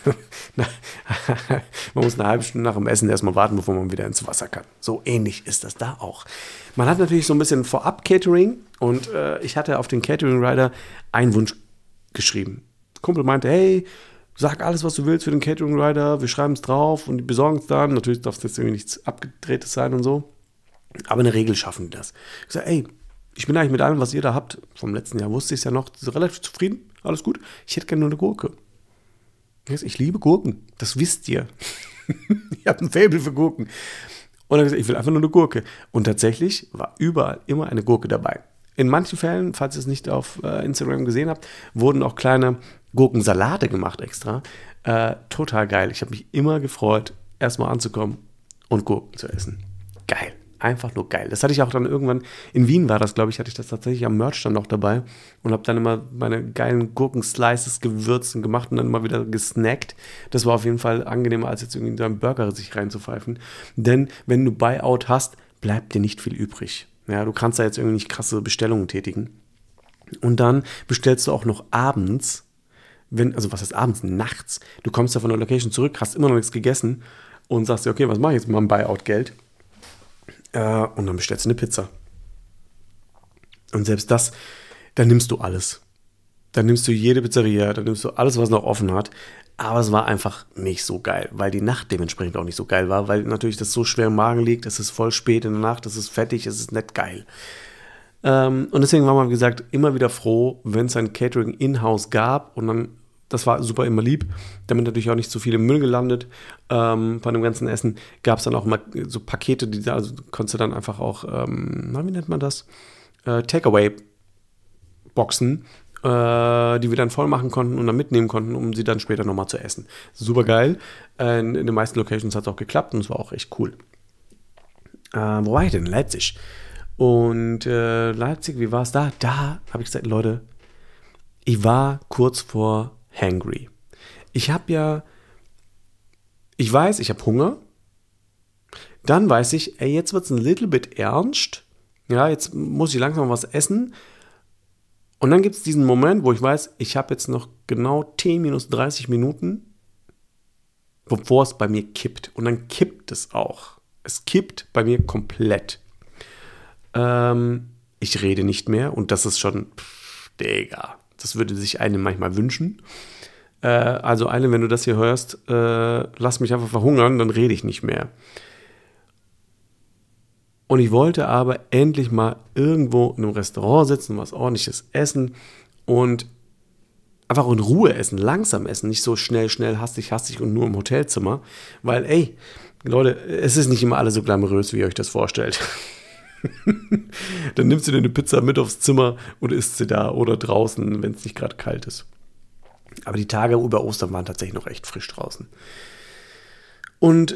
muss eine halbe Stunde nach dem Essen erstmal warten, bevor man wieder ins Wasser kann. So ähnlich ist das da auch. Man hat natürlich so ein bisschen Vorab-Catering und ich hatte auf den Catering-Rider einen Wunsch geschrieben. Der Kumpel meinte, hey, sag alles, was du willst für den Catering-Rider, wir schreiben es drauf und die besorgen es dann. Natürlich darf es jetzt irgendwie nichts Abgedrehtes sein und so. Aber in der Regel schaffen die das. Ich sage, ey, ich bin eigentlich mit allem, was ihr da habt, vom letzten Jahr wusste ich es ja noch, relativ zufrieden, alles gut. Ich hätte gerne nur eine Gurke. Ich liebe Gurken, das wisst ihr. Ich habe ein Faible für Gurken. Und er hat gesagt, ich will einfach nur eine Gurke. Und tatsächlich war überall immer eine Gurke dabei. In manchen Fällen, falls ihr es nicht auf Instagram gesehen habt, wurden auch kleine Gurkensalate gemacht extra. Total geil. Ich habe mich immer gefreut, erstmal anzukommen und Gurken zu essen. Geil. Einfach nur geil. Das hatte ich auch dann irgendwann, in Wien war das, glaube ich, hatte ich das tatsächlich am Merch dann noch dabei und habe dann immer meine geilen Gurkenslices gewürzt und gemacht und dann immer wieder gesnackt. Das war auf jeden Fall angenehmer, als jetzt irgendwie in einen Burger sich reinzupfeifen. Denn wenn du Buyout hast, bleibt dir nicht viel übrig. Ja, du kannst da jetzt irgendwie nicht krasse Bestellungen tätigen. Und dann bestellst du auch noch abends, was heißt abends? Nachts. Du kommst da von der Location zurück, hast immer noch nichts gegessen und sagst dir, okay, was mache ich jetzt mit meinem Buyout-Geld? Und dann bestellst du eine Pizza. Und selbst das, dann nimmst du alles. Dann nimmst du jede Pizzeria, dann nimmst du alles, was noch offen hat. Aber es war einfach nicht so geil, weil die Nacht dementsprechend auch nicht so geil war, weil natürlich das so schwer im Magen liegt, es ist voll spät in der Nacht, es ist fettig, es ist nicht geil. Und deswegen war man, wie gesagt, immer wieder froh, wenn es ein Catering in-house gab. Und dann, das war super immer lieb, damit natürlich auch nicht so viel im Müll gelandet. Bei dem ganzen Essen gab es dann auch immer so Pakete, also konntest du dann einfach auch, wie nennt man das? Takeaway-Boxen, die wir dann voll machen konnten und dann mitnehmen konnten, um sie dann später nochmal zu essen. Super geil. In den meisten Locations hat es auch geklappt und es war auch echt cool. Wo war ich denn? Leipzig. Und Leipzig, wie war es da? Da habe ich gesagt, Leute, ich war kurz vor hangry. Ich weiß, ich habe Hunger. Dann weiß ich, ey, jetzt wird es ein little bit ernst. Ja, jetzt muss ich langsam was essen. Und dann gibt es diesen Moment, wo ich weiß, ich habe jetzt noch genau T-30 Minuten, bevor es bei mir kippt. Und dann kippt es auch. Es kippt bei mir komplett. Ich rede nicht mehr und das ist schon, Digga, das würde sich einem manchmal wünschen. Also Eile, wenn du das hier hörst, lass mich einfach verhungern, dann rede ich nicht mehr. Und ich wollte aber endlich mal irgendwo in einem Restaurant sitzen, was ordentliches essen und einfach in Ruhe essen, langsam essen, nicht so schnell, hastig und nur im Hotelzimmer. Weil, ey, Leute, es ist nicht immer alles so glamourös, wie ihr euch das vorstellt. Dann nimmst du dir eine Pizza mit aufs Zimmer und isst sie da oder draußen, wenn es nicht gerade kalt ist. Aber die Tage über Ostern waren tatsächlich noch echt frisch draußen. Und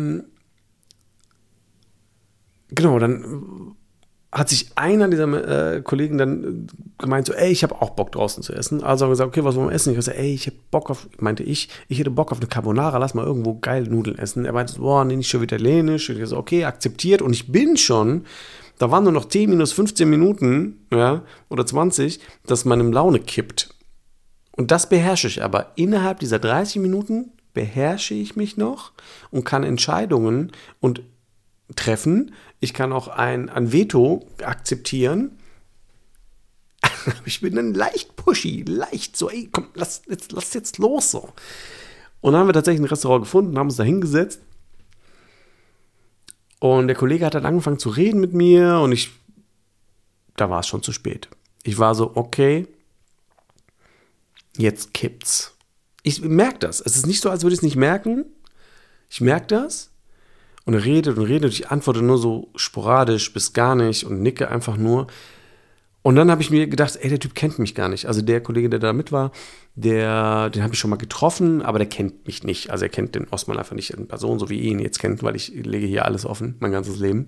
genau, dann hat sich einer dieser Kollegen dann gemeint, so, ey, ich habe auch Bock draußen zu essen. Also haben wir gesagt, okay, was wollen wir essen? Ich habe gesagt, ey, ich hätte Bock auf eine Carbonara, lass mal irgendwo geil Nudeln essen. Er meinte, boah, nee, nicht schon italienisch. Und ich so, okay, akzeptiert. Und ich bin schon, da waren nur noch 15 Minuten, ja, oder 20, dass meine Laune kippt. Und das beherrsche ich aber. Innerhalb dieser 30 Minuten beherrsche ich mich noch und kann Entscheidungen und treffen. Ich kann auch ein Veto akzeptieren. Ich bin dann leicht pushy, leicht so, ey, komm, lass jetzt los so. Und dann haben wir tatsächlich ein Restaurant gefunden, haben uns da hingesetzt. Und der Kollege hat dann angefangen zu reden mit mir und da war es schon zu spät. Ich war so, okay, jetzt kippt's. Ich merke das. Es ist nicht so, als würde ich es nicht merken. Ich merke das. Und er redet und redet. Ich antworte nur so sporadisch bis gar nicht und nicke einfach nur. Und dann habe ich mir gedacht, ey, der Typ kennt mich gar nicht. Also der Kollege, der da mit war, den habe ich schon mal getroffen, aber der kennt mich nicht. Also er kennt den Osman einfach nicht in Person, so wie ihr ihn jetzt kennt, weil ich lege hier alles offen, mein ganzes Leben.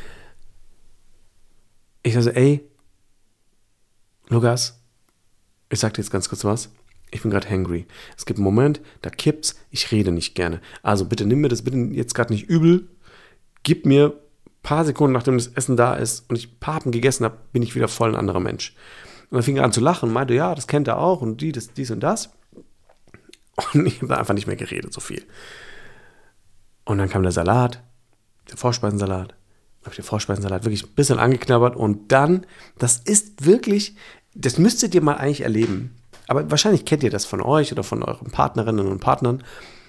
Ich sage so, ey, Lukas, ich sag dir jetzt ganz kurz was. Ich bin gerade hangry. Es gibt einen Moment, da kippt's, ich rede nicht gerne. Also bitte nimm mir das bitte jetzt gerade nicht übel. Gib mir ein paar Sekunden, nachdem das Essen da ist und ich ein paar Happen gegessen habe, bin ich wieder voll ein anderer Mensch. Und dann fing er an zu lachen und meinte, ja, das kennt er auch und dies und das. Und ich habe einfach nicht mehr geredet, so viel. Und dann kam der Salat, der Vorspeisensalat. Habe ich den Vorspeisensalat wirklich ein bisschen angeknabbert und dann, das müsstet ihr mal eigentlich erleben. Aber wahrscheinlich kennt ihr das von euch oder von euren Partnerinnen und Partnern.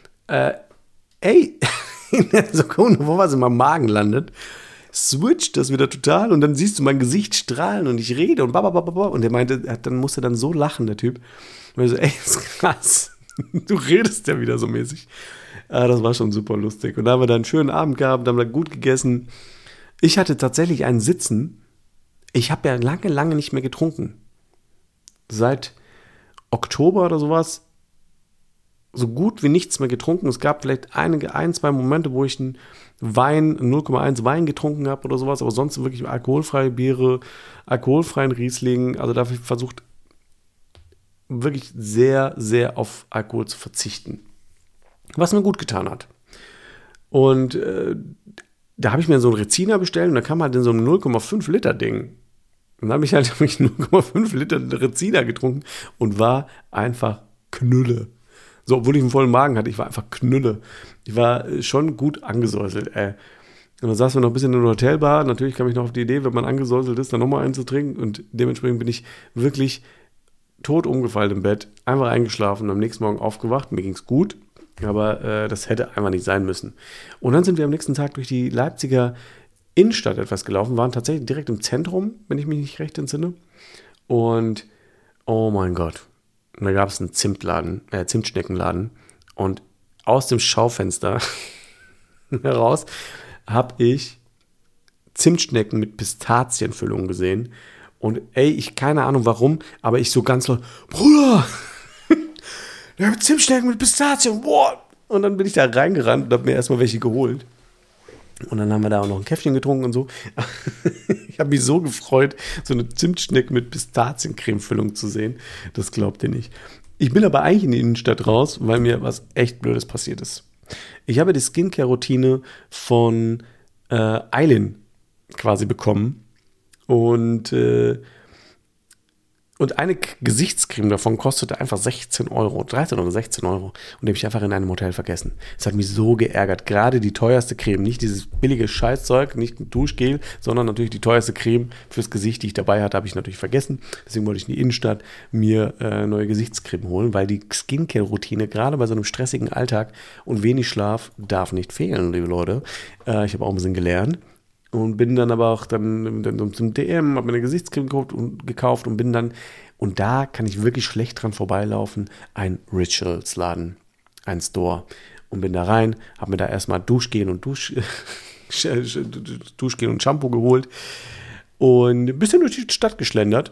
In der Sekunde, wo was in meinem Magen landet, switcht das wieder total und dann siehst du mein Gesicht strahlen und ich rede und bababababa. Und der meinte, dann musste dann so lachen, der Typ. Und ich so, ey, ist krass. Du redest ja wieder so mäßig. Das war schon super lustig. Und da haben wir dann einen schönen Abend gehabt, haben dann gut gegessen. Ich hatte tatsächlich einen Sitzen. Ich habe ja lange nicht mehr getrunken. Seit Oktober oder sowas so gut wie nichts mehr getrunken. Es gab vielleicht zwei Momente, wo ich einen 0,1 Wein getrunken habe oder sowas, aber sonst wirklich alkoholfreie Biere, alkoholfreien Riesling. Also dafür versucht wirklich sehr, sehr auf Alkohol zu verzichten. Was mir gut getan hat. Und da habe ich mir so einen Rezina bestellt und da kam halt in so einem 0,5 Liter Ding. Und dann habe ich halt wirklich 0,5 Liter Rezina getrunken und war einfach Knülle. So, obwohl ich einen vollen Magen hatte, ich war einfach Knülle. Ich war schon gut angesäuselt, ey. Und dann saßen wir noch ein bisschen in der Hotelbar. Natürlich kam ich noch auf die Idee, wenn man angesäuselt ist, dann nochmal einen zu trinken. Und dementsprechend bin ich wirklich tot umgefallen im Bett, einfach eingeschlafen und am nächsten Morgen aufgewacht. Mir ging es gut, aber das hätte einfach nicht sein müssen. Und dann sind wir am nächsten Tag durch die Leipziger Innenstadt etwas gelaufen, waren tatsächlich direkt im Zentrum, wenn ich mich nicht recht entsinne. Und oh mein Gott, da gab es einen Zimtschneckenladen. Und aus dem Schaufenster heraus habe ich Zimtschnecken mit Pistazienfüllung gesehen. Und keine Ahnung warum, aber ich so ganz laut, Bruder, der hat Zimtschnecken mit Pistazien, boah. Und dann bin ich da reingerannt und habe mir erstmal welche geholt. Und dann haben wir da auch noch ein Käffchen getrunken und so. Ich habe mich so gefreut, so eine Zimtschnecke mit Pistaziencremefüllung zu sehen. Das glaubt ihr nicht. Ich bin aber eigentlich in die Innenstadt raus, weil mir was echt Blödes passiert ist. Ich habe die Skincare-Routine von Eileen quasi bekommen. Und eine Gesichtscreme davon kostete einfach 16 Euro, 13 oder 16 Euro. Und die habe ich einfach in einem Hotel vergessen. Das hat mich so geärgert. Gerade die teuerste Creme, nicht dieses billige Scheißzeug, nicht ein Duschgel, sondern natürlich die teuerste Creme fürs Gesicht, die ich dabei hatte, habe ich natürlich vergessen. Deswegen wollte ich in die Innenstadt mir neue Gesichtscreme holen, weil die Skincare-Routine, gerade bei so einem stressigen Alltag und wenig Schlaf, darf nicht fehlen, liebe Leute. Ich habe auch ein bisschen gelernt. Und bin dann aber auch dann zum DM, habe mir eine Gesichtscreme gekauft und bin dann, und da kann ich wirklich schlecht dran vorbeilaufen, ein Rituals-Laden, ein Store. Und bin da rein, habe mir da erstmal Duschgel und Shampoo geholt und ein bisschen durch die Stadt geschlendert,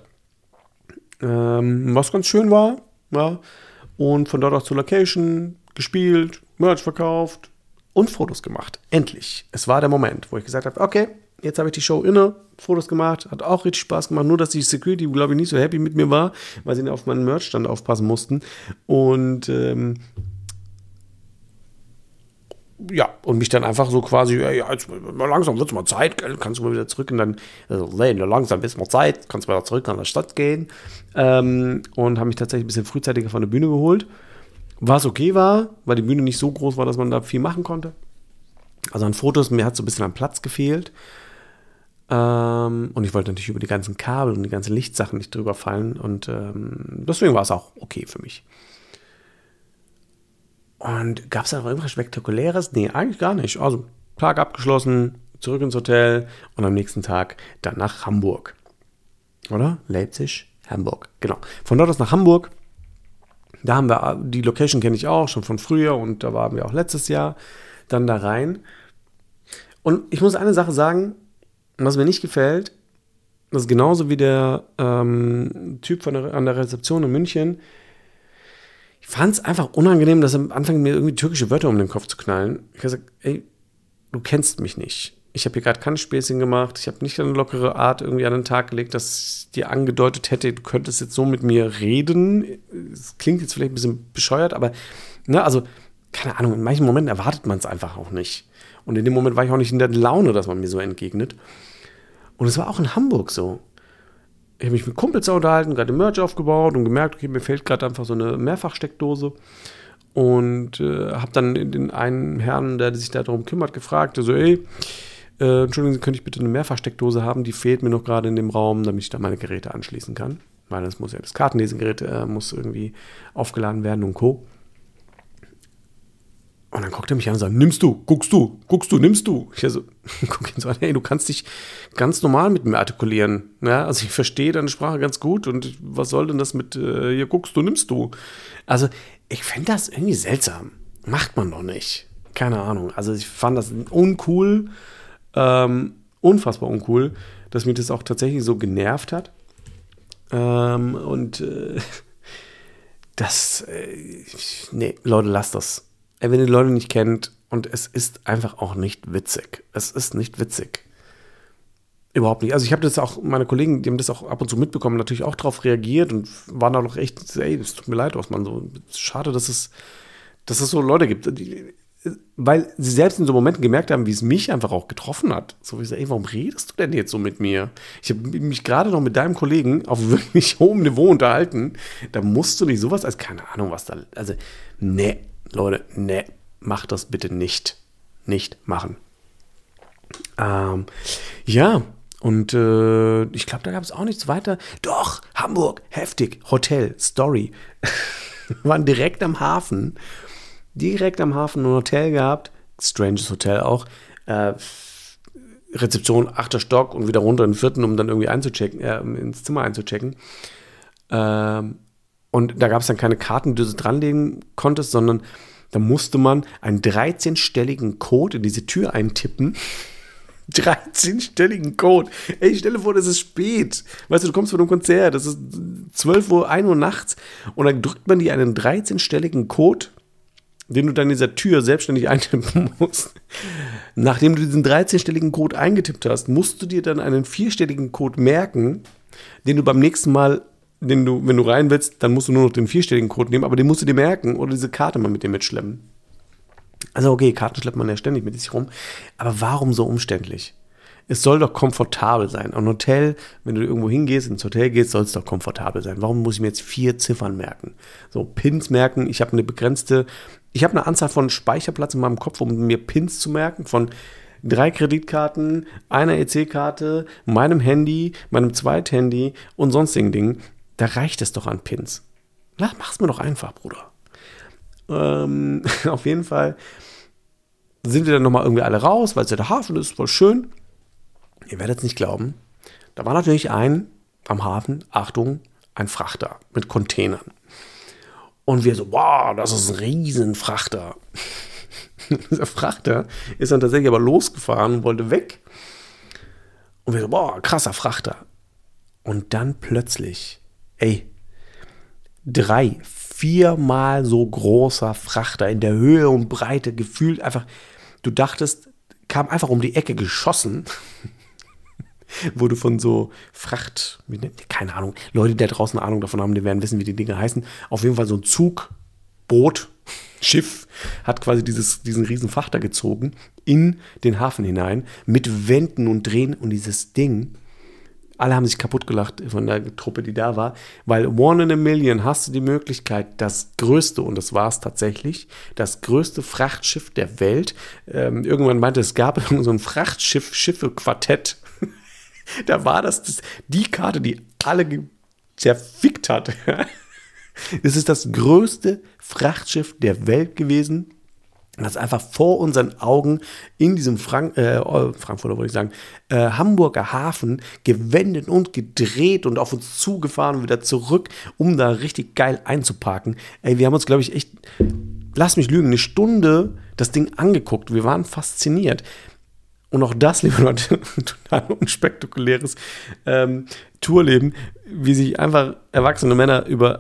was ganz schön war, ja. Und von dort auch zur Location gespielt, Merch verkauft, und Fotos gemacht. Endlich. Es war der Moment, wo ich gesagt habe, okay, jetzt habe ich die Show inne, Fotos gemacht, hat auch richtig Spaß gemacht, nur dass die Security, glaube ich, nicht so happy mit mir war, weil sie auf meinen Merchstand aufpassen mussten. Und und mich dann einfach so quasi, ja, jetzt langsam wird es mal Zeit, gell? Kannst du mal wieder zurück und dann, langsam wird es mal Zeit, kannst du mal zurück an der Stadt gehen. Und habe mich tatsächlich ein bisschen frühzeitiger von der Bühne geholt. Was okay war, weil die Bühne nicht so groß war, dass man da viel machen konnte. Also an Fotos, mir hat so ein bisschen an Platz gefehlt. Und ich wollte natürlich über die ganzen Kabel und die ganzen Lichtsachen nicht drüber fallen. Und deswegen war es auch okay für mich. Und gab es da noch irgendwas Spektakuläres? Nee, eigentlich gar nicht. Also Tag abgeschlossen, zurück ins Hotel und am nächsten Tag dann nach Hamburg. Oder? Leipzig, Hamburg. Genau. Von dort aus nach Hamburg. Da haben wir, die Location kenne ich auch, schon von früher und da waren wir auch letztes Jahr dann da rein. Und ich muss eine Sache sagen, was mir nicht gefällt, das ist genauso wie der Typ an der Rezeption in München. Ich fand es einfach unangenehm, dass er am Anfang mir irgendwie türkische Wörter um den Kopf zu knallen. Ich habe gesagt, ey, du kennst mich nicht. Ich habe hier gerade kein Späßchen gemacht. Ich habe nicht eine lockere Art irgendwie an den Tag gelegt, dass ich dir angedeutet hätte, du könntest jetzt so mit mir reden. Es klingt jetzt vielleicht ein bisschen bescheuert, aber, also, keine Ahnung, in manchen Momenten erwartet man es einfach auch nicht. Und in dem Moment war ich auch nicht in der Laune, dass man mir so entgegnet. Und es war auch in Hamburg so. Ich habe mich mit Kumpels unterhalten, gerade Merch aufgebaut und gemerkt, okay, mir fehlt gerade einfach so eine Mehrfachsteckdose. Und habe dann den einen Herrn, der sich darum kümmert, gefragt, so, Entschuldigung, Sie, könnte ich bitte eine Mehrfachsteckdose haben? Die fehlt mir noch gerade in dem Raum, damit ich da meine Geräte anschließen kann. Weil das Kartenlesegerät muss irgendwie aufgeladen werden und Co. Und dann guckt er mich an und sagt, nimmst du, guckst du, nimmst du. Ich gucke ihn so an, hey, du kannst dich ganz normal mit mir artikulieren. Ja, also ich verstehe deine Sprache ganz gut und was soll denn das mit, hier guckst du, nimmst du. Also ich fände das irgendwie seltsam. Macht man doch nicht. Keine Ahnung. Also ich fand das uncool. Unfassbar uncool, dass mich das auch tatsächlich so genervt hat. Nee, Leute, lasst das. Wenn ihr die Leute nicht kennt, und es ist einfach auch nicht witzig. Es ist nicht witzig. Überhaupt nicht. Also ich habe das auch, meine Kollegen, die haben das auch ab und zu mitbekommen, natürlich auch darauf reagiert und waren da noch echt, es tut mir leid, Osman, so schade, dass es so Leute gibt, weil sie selbst in so Momenten gemerkt haben, wie es mich einfach auch getroffen hat. So wie ich sage, warum redest du denn jetzt so mit mir? Ich habe mich gerade noch mit deinem Kollegen auf wirklich hohem Niveau unterhalten. Da musst du nicht sowas als, keine Ahnung, was da, also, nee, Leute, nee, macht das bitte nicht. Nicht machen. Ja, und ich glaube, da gab es auch nichts weiter. Doch, Hamburg, heftig, Hotel, Story. Waren direkt am Hafen ein Hotel gehabt, stranges Hotel auch, Rezeption, 8. Stock und wieder runter in den 4., um dann irgendwie ins Zimmer einzuchecken. Und da gab es dann keine Karten, die du dranlegen konntest, sondern da musste man einen 13-stelligen Code in diese Tür eintippen. 13-stelligen Code. Ey, stell dir vor, das ist spät. Weißt du kommst von einem Konzert, das ist 12 Uhr, 1 Uhr nachts und dann drückt man dir einen 13-stelligen Code, den du dann in dieser Tür selbstständig eintippen musst. Nachdem du diesen 13-stelligen Code eingetippt hast, musst du dir dann einen 4-stelligen Code merken, den du beim nächsten Mal, wenn du rein willst, dann musst du nur noch den 4-stelligen Code nehmen, aber den musst du dir merken oder diese Karte mal mit dir mitschleppen. Also okay, Karten schleppt man ja ständig mit sich rum, aber warum so umständlich? Es soll doch komfortabel sein. Ein Hotel, wenn du irgendwo hingehst, ins Hotel gehst, soll es doch komfortabel sein. Warum muss ich mir jetzt 4 Ziffern merken? So, Pins merken, ich habe eine Anzahl von Speicherplatz in meinem Kopf, um mir Pins zu merken, von 3 Kreditkarten, einer EC-Karte, meinem Handy, meinem Zweithandy und sonstigen Dingen. Da reicht es doch an Pins. Mach's mir doch einfach, Bruder. Auf jeden Fall sind wir dann nochmal irgendwie alle raus, weil es ja der Hafen ist, voll schön. Ihr werdet es nicht glauben. Da war natürlich am Hafen, Achtung, ein Frachter mit Containern. Und wir so, wow, das ist ein Riesenfrachter. Dieser Frachter ist dann tatsächlich aber losgefahren und wollte weg. Und wir so, boah, krasser Frachter. Und dann plötzlich, 3, 4-mal so großer Frachter in der Höhe und Breite, gefühlt einfach, du dachtest, kam einfach um die Ecke geschossen, wurde von so keine Ahnung, Leute, die da draußen Ahnung davon haben, die werden wissen, wie die Dinge heißen, auf jeden Fall so ein Zug, Boot, Schiff, hat quasi diesen riesen Frachter gezogen in den Hafen hinein, mit Wenden und Drehen und dieses Ding, alle haben sich kaputt gelacht von der Truppe, die da war, weil one in a million hast du die Möglichkeit, das größte, und das war es tatsächlich, das größte Frachtschiff der Welt. Irgendwann meinte, es gab so ein Frachtschiff-Schiffe-Quartett. Da war das die Karte, die alle zerfickt hat. Es ist das größte Frachtschiff der Welt gewesen, das einfach vor unseren Augen in diesem Frankfurter, wollte ich sagen, Hamburger Hafen gewendet und gedreht und auf uns zugefahren und wieder zurück, um da richtig geil einzuparken. Wir haben uns, glaube ich, echt, lass mich lügen, 1 Stunde das Ding angeguckt. Wir waren fasziniert. Und auch das, liebe Leute, total unspektakuläres Tourleben, wie sich einfach erwachsene Männer über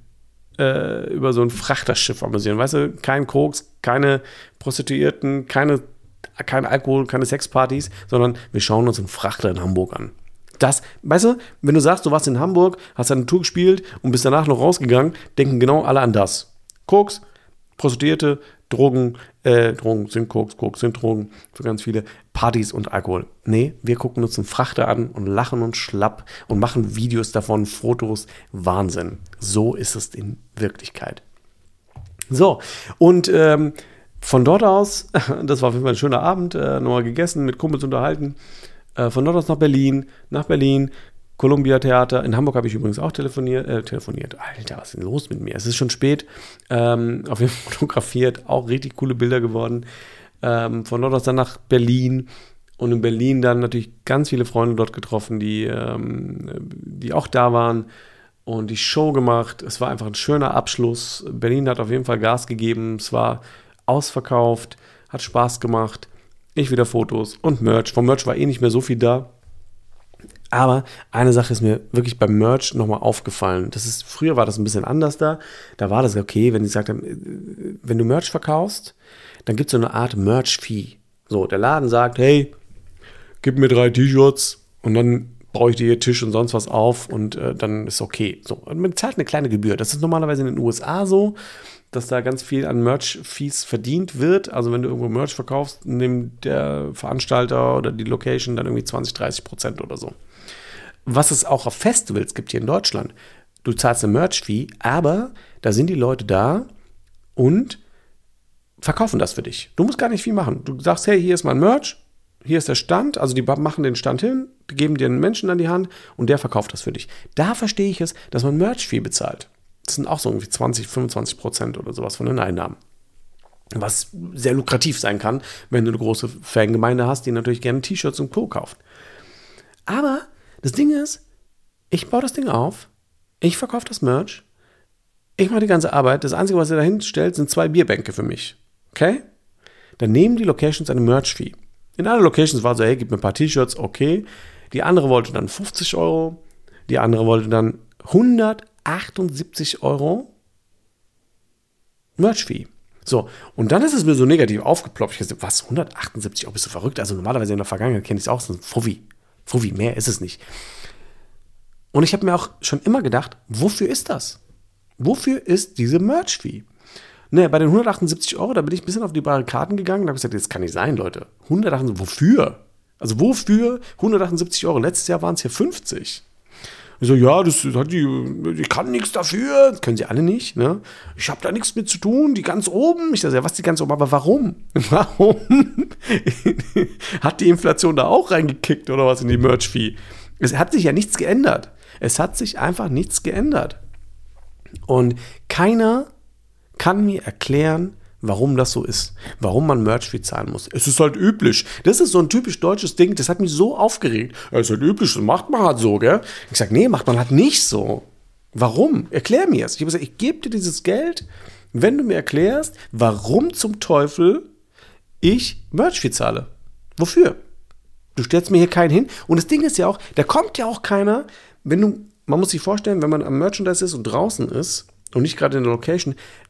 so ein Frachterschiff amüsieren. Weißt du, kein Koks, keine Prostituierten, kein Alkohol, keine Sexpartys, sondern wir schauen uns einen Frachter in Hamburg an. Das, weißt du, wenn du sagst, du warst in Hamburg, hast eine Tour gespielt und bist danach noch rausgegangen, denken genau alle an das. Koks, Prostituierte, Drogen sind Koks sind Drogen für ganz viele, Partys und Alkohol. Nee, wir gucken uns einen Frachter an und lachen uns schlapp und machen Videos davon, Fotos, Wahnsinn. So ist es in Wirklichkeit. So, und von dort aus, das war auf jeden Fall ein schöner Abend, nochmal gegessen, mit Kumpels unterhalten, von dort aus nach Berlin, Columbia Theater. In Hamburg habe ich übrigens auch telefoniert. Alter, was ist denn los mit mir? Es ist schon spät. Auf jeden Fall fotografiert. Auch richtig coole Bilder geworden. Von dort aus dann nach Berlin. Und in Berlin dann natürlich ganz viele Freunde dort getroffen, die auch da waren. Und die Show gemacht. Es war einfach ein schöner Abschluss. Berlin hat auf jeden Fall Gas gegeben. Es war ausverkauft. Hat Spaß gemacht. Ich wieder Fotos und Merch. Vom Merch war nicht mehr so viel da. Aber eine Sache ist mir wirklich beim Merch nochmal aufgefallen. Früher war das ein bisschen anders da. Da war das okay, wenn die gesagt haben, wenn du Merch verkaufst, dann gibt es so eine Art Merch-Fee. So, der Laden sagt, hey, gib mir 3 T-Shirts und dann baue ich dir hier Tisch und sonst was auf und dann ist okay. So, und man zahlt eine kleine Gebühr. Das ist normalerweise in den USA so, dass da ganz viel an Merch-Fees verdient wird. Also wenn du irgendwo Merch verkaufst, nimmt der Veranstalter oder die Location dann irgendwie 20-30% oder so. Was es auch auf Festivals gibt hier in Deutschland. Du zahlst eine Merch-Fee, aber da sind die Leute da und verkaufen das für dich. Du musst gar nicht viel machen. Du sagst, hey, hier ist mein Merch, hier ist der Stand, also die machen den Stand hin, die geben dir einen Menschen an die Hand und der verkauft das für dich. Da verstehe ich es, dass man Merch-Fee bezahlt. Das sind auch so irgendwie 20-25% oder sowas von den Einnahmen. Was sehr lukrativ sein kann, wenn du eine große Fangemeinde hast, die natürlich gerne T-Shirts und Co. kauft. Aber das Ding ist, ich baue das Ding auf, ich verkaufe das Merch, ich mache die ganze Arbeit, das Einzige, was ihr dahin stellt, sind 2 Bierbänke für mich. Okay? Dann nehmen die Locations eine Merch-Fee. In allen Locations war so, hey, gib mir ein paar T-Shirts, okay. Die andere wollte dann 50 Euro, die andere wollte dann 178 Euro Merch-Fee. So, und dann ist es mir so negativ aufgeploppt. Ich dachte, was, 178 Euro, bist du verrückt? Also normalerweise in der Vergangenheit kenne ich es auch, so ein Fuffi, mehr ist es nicht. Und ich habe mir auch schon immer gedacht, wofür ist das? Wofür ist diese Merch-Fee? Ne, bei den 178 Euro, da bin ich ein bisschen auf die Barrikaden gegangen und habe gesagt, das kann nicht sein, Leute. 178, wofür? Also wofür 178 Euro? Letztes Jahr waren es ja 50. Ich so, ja, ich kann nichts dafür. Das können sie alle nicht, ne? Ich habe da nichts mit zu tun, die ganz oben. Ich sage, ja, was die ganz oben? Aber warum? Warum? Hat die Inflation da auch reingekickt oder was in die Merch-Fee? Es hat sich ja nichts geändert. Es hat sich einfach nichts geändert. Und keiner kann mir erklären, warum das so ist. Warum man Merch-Fee zahlen muss. Es ist halt üblich. Das ist so ein typisch deutsches Ding, das hat mich so aufgeregt. Es ist halt üblich, das macht man halt so, gell? Ich sage, nee, macht man halt nicht so. Warum? Erklär mir es. Ich habe gesagt, ich gebe dir dieses Geld, wenn du mir erklärst, warum zum Teufel ich Merch-Fee zahle. Wofür? Du stellst mir hier keinen hin. Und das Ding ist ja auch, da kommt ja auch keiner, man muss sich vorstellen, wenn man am Merchandise ist und draußen ist und nicht gerade in der Location,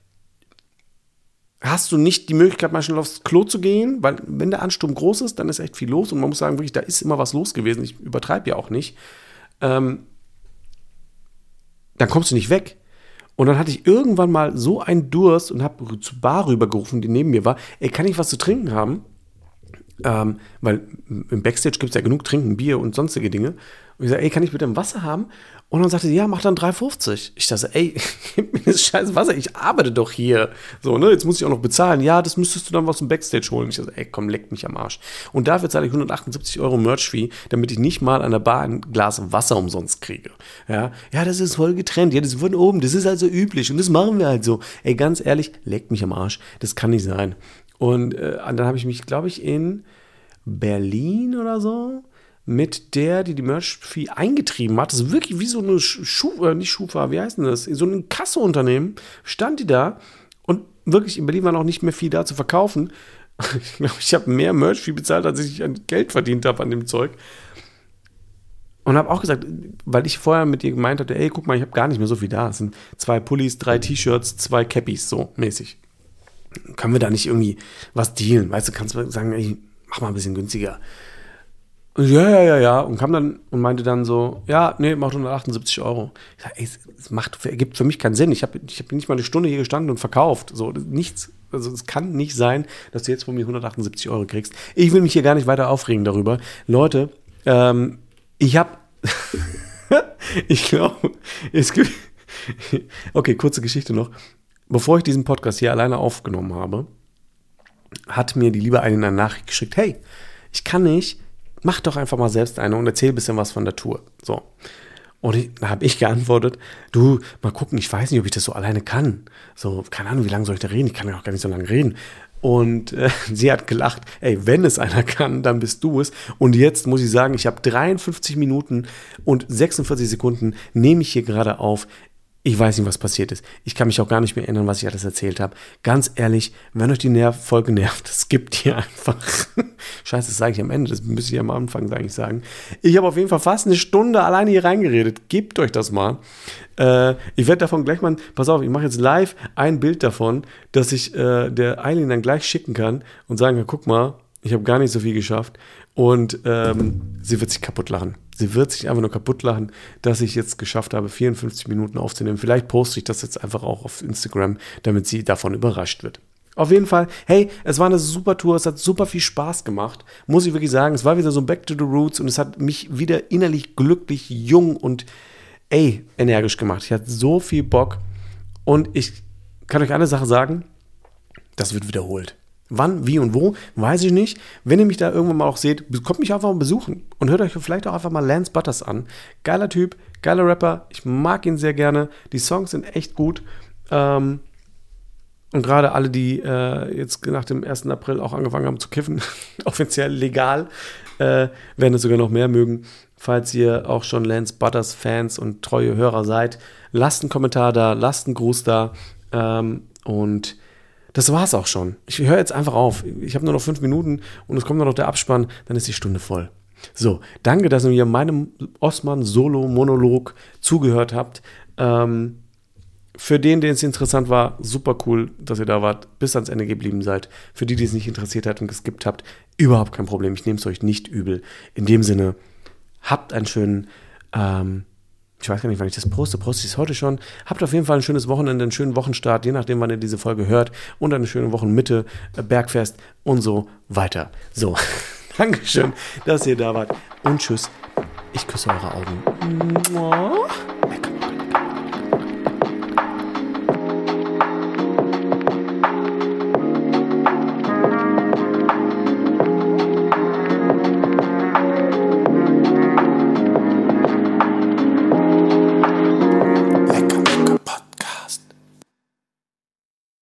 hast du nicht die Möglichkeit, mal schnell aufs Klo zu gehen, weil wenn der Ansturm groß ist, dann ist echt viel los und man muss sagen, wirklich, da ist immer was los gewesen. Ich übertreibe ja auch nicht. Dann kommst du nicht weg. Und dann hatte ich irgendwann mal so einen Durst und habe zur Bar rübergerufen, die neben mir war, ey, kann ich was zu trinken haben? Weil im Backstage gibt es ja genug Trinken, Bier und sonstige Dinge. Und ich sage, ey, kann ich bitte ein Wasser haben? Und dann sagte sie, ja, mach dann 3,50. Ich dachte, ey, gib mir das scheiß Wasser, ich arbeite doch hier. So, ne, jetzt muss ich auch noch bezahlen. Ja, das müsstest du dann was im Backstage holen. Ich dachte, ey, komm, leck mich am Arsch. Und dafür zahle ich 178 Euro Merch-Fee, damit ich nicht mal an der Bar ein Glas Wasser umsonst kriege. Ja, das ist voll getrennt. Ja, das ist von oben, das ist also üblich und das machen wir halt so. Ey, ganz ehrlich, leck mich am Arsch. Das kann nicht sein. Und dann habe ich mich, glaube ich, in Berlin oder so mit die Merch-Fee eingetrieben hat. Das ist wirklich wie so eine nicht Schufa, wie heißt denn das? So ein Kasseunternehmen, stand die da und wirklich in Berlin war noch nicht mehr viel da zu verkaufen. Ich glaube, ich habe mehr Merch-Fee bezahlt, als ich an Geld verdient habe an dem Zeug. Und habe auch gesagt, weil ich vorher mit ihr gemeint hatte, ey, guck mal, ich habe gar nicht mehr so viel da. Es sind 2 Pullis, 3 T-Shirts, 2 Cappies, so mäßig. Können wir da nicht irgendwie was dealen? Weißt du, kannst du sagen, ey, mach mal ein bisschen günstiger. Und ja. Und kam dann und meinte dann so, ja, nee, macht 178 Euro. Ich sag, ey, es ergibt für mich keinen Sinn. Ich hab nicht mal eine Stunde hier gestanden und verkauft. So, nichts. Also es kann nicht sein, dass du jetzt von mir 178 Euro kriegst. Ich will mich hier gar nicht weiter aufregen darüber. Leute, ich glaube, es gibt. Okay, kurze Geschichte noch. Bevor ich diesen Podcast hier alleine aufgenommen habe, hat mir die liebe eine Nachricht geschickt, hey, ich kann nicht, mach doch einfach mal selbst eine und erzähl ein bisschen was von der Tour. So. Und da habe ich geantwortet, du, mal gucken, ich weiß nicht, ob ich das so alleine kann. So, keine Ahnung, wie lange soll ich da reden? Ich kann ja auch gar nicht so lange reden. Und sie hat gelacht, ey, wenn es einer kann, dann bist du es. Und jetzt muss ich sagen, ich habe 53 Minuten und 46 Sekunden nehme ich hier gerade auf. Ich weiß nicht, was passiert ist. Ich kann mich auch gar nicht mehr erinnern, was ich alles erzählt habe. Ganz ehrlich, wenn euch die Folge nervt, das gibt hier einfach. Scheiße, das sage ich am Ende, das müsste ich am Anfang eigentlich sagen. Ich habe auf jeden Fall fast eine Stunde alleine hier reingeredet. Gebt euch das mal. Ich werde davon gleich mal, pass auf, ich mache jetzt live ein Bild davon, dass ich der Eileen dann gleich schicken kann und sagen, guck mal, ich habe gar nicht so viel geschafft. Und sie wird sich kaputt lachen. Sie wird sich einfach nur kaputt lachen, dass ich jetzt geschafft habe, 54 Minuten aufzunehmen. Vielleicht poste ich das jetzt einfach auch auf Instagram, damit sie davon überrascht wird. Auf jeden Fall, hey, es war eine super Tour, es hat super viel Spaß gemacht. Muss ich wirklich sagen, es war wieder so ein Back to the Roots und es hat mich wieder innerlich glücklich, jung und energisch gemacht. Ich hatte so viel Bock und ich kann euch eine Sache sagen, das wird wiederholt. Wann, wie und wo, weiß ich nicht. Wenn ihr mich da irgendwann mal auch seht, kommt mich einfach mal besuchen und hört euch vielleicht auch einfach mal Lance Butters an. Geiler Typ, geiler Rapper, ich mag ihn sehr gerne. Die Songs sind echt gut. Und Und gerade alle, die jetzt nach dem 1. April auch angefangen haben zu kiffen, offiziell legal, werden es sogar noch mehr mögen. Falls ihr auch schon Lance Butters Fans und treue Hörer seid, lasst einen Kommentar da, lasst einen Gruß da. Und das war's auch schon. Ich höre jetzt einfach auf. Ich habe nur noch 5 Minuten und es kommt nur noch der Abspann, dann ist die Stunde voll. So, danke, dass ihr mir meinem Osman-Solo-Monolog zugehört habt. Für den es interessant war, super cool, dass ihr da wart, bis ans Ende geblieben seid. Für die es nicht interessiert hat und geskippt habt, überhaupt kein Problem. Ich nehme es euch nicht übel. In dem Sinne, habt einen schönen, ich weiß gar nicht, wann ich das poste ich es heute schon. Habt auf jeden Fall ein schönes Wochenende, einen schönen Wochenstart, je nachdem, wann ihr diese Folge hört. Und eine schöne Wochenmitte, Bergfest und so weiter. So, Dankeschön, dass ihr da wart. Und tschüss. Ich küsse eure Augen.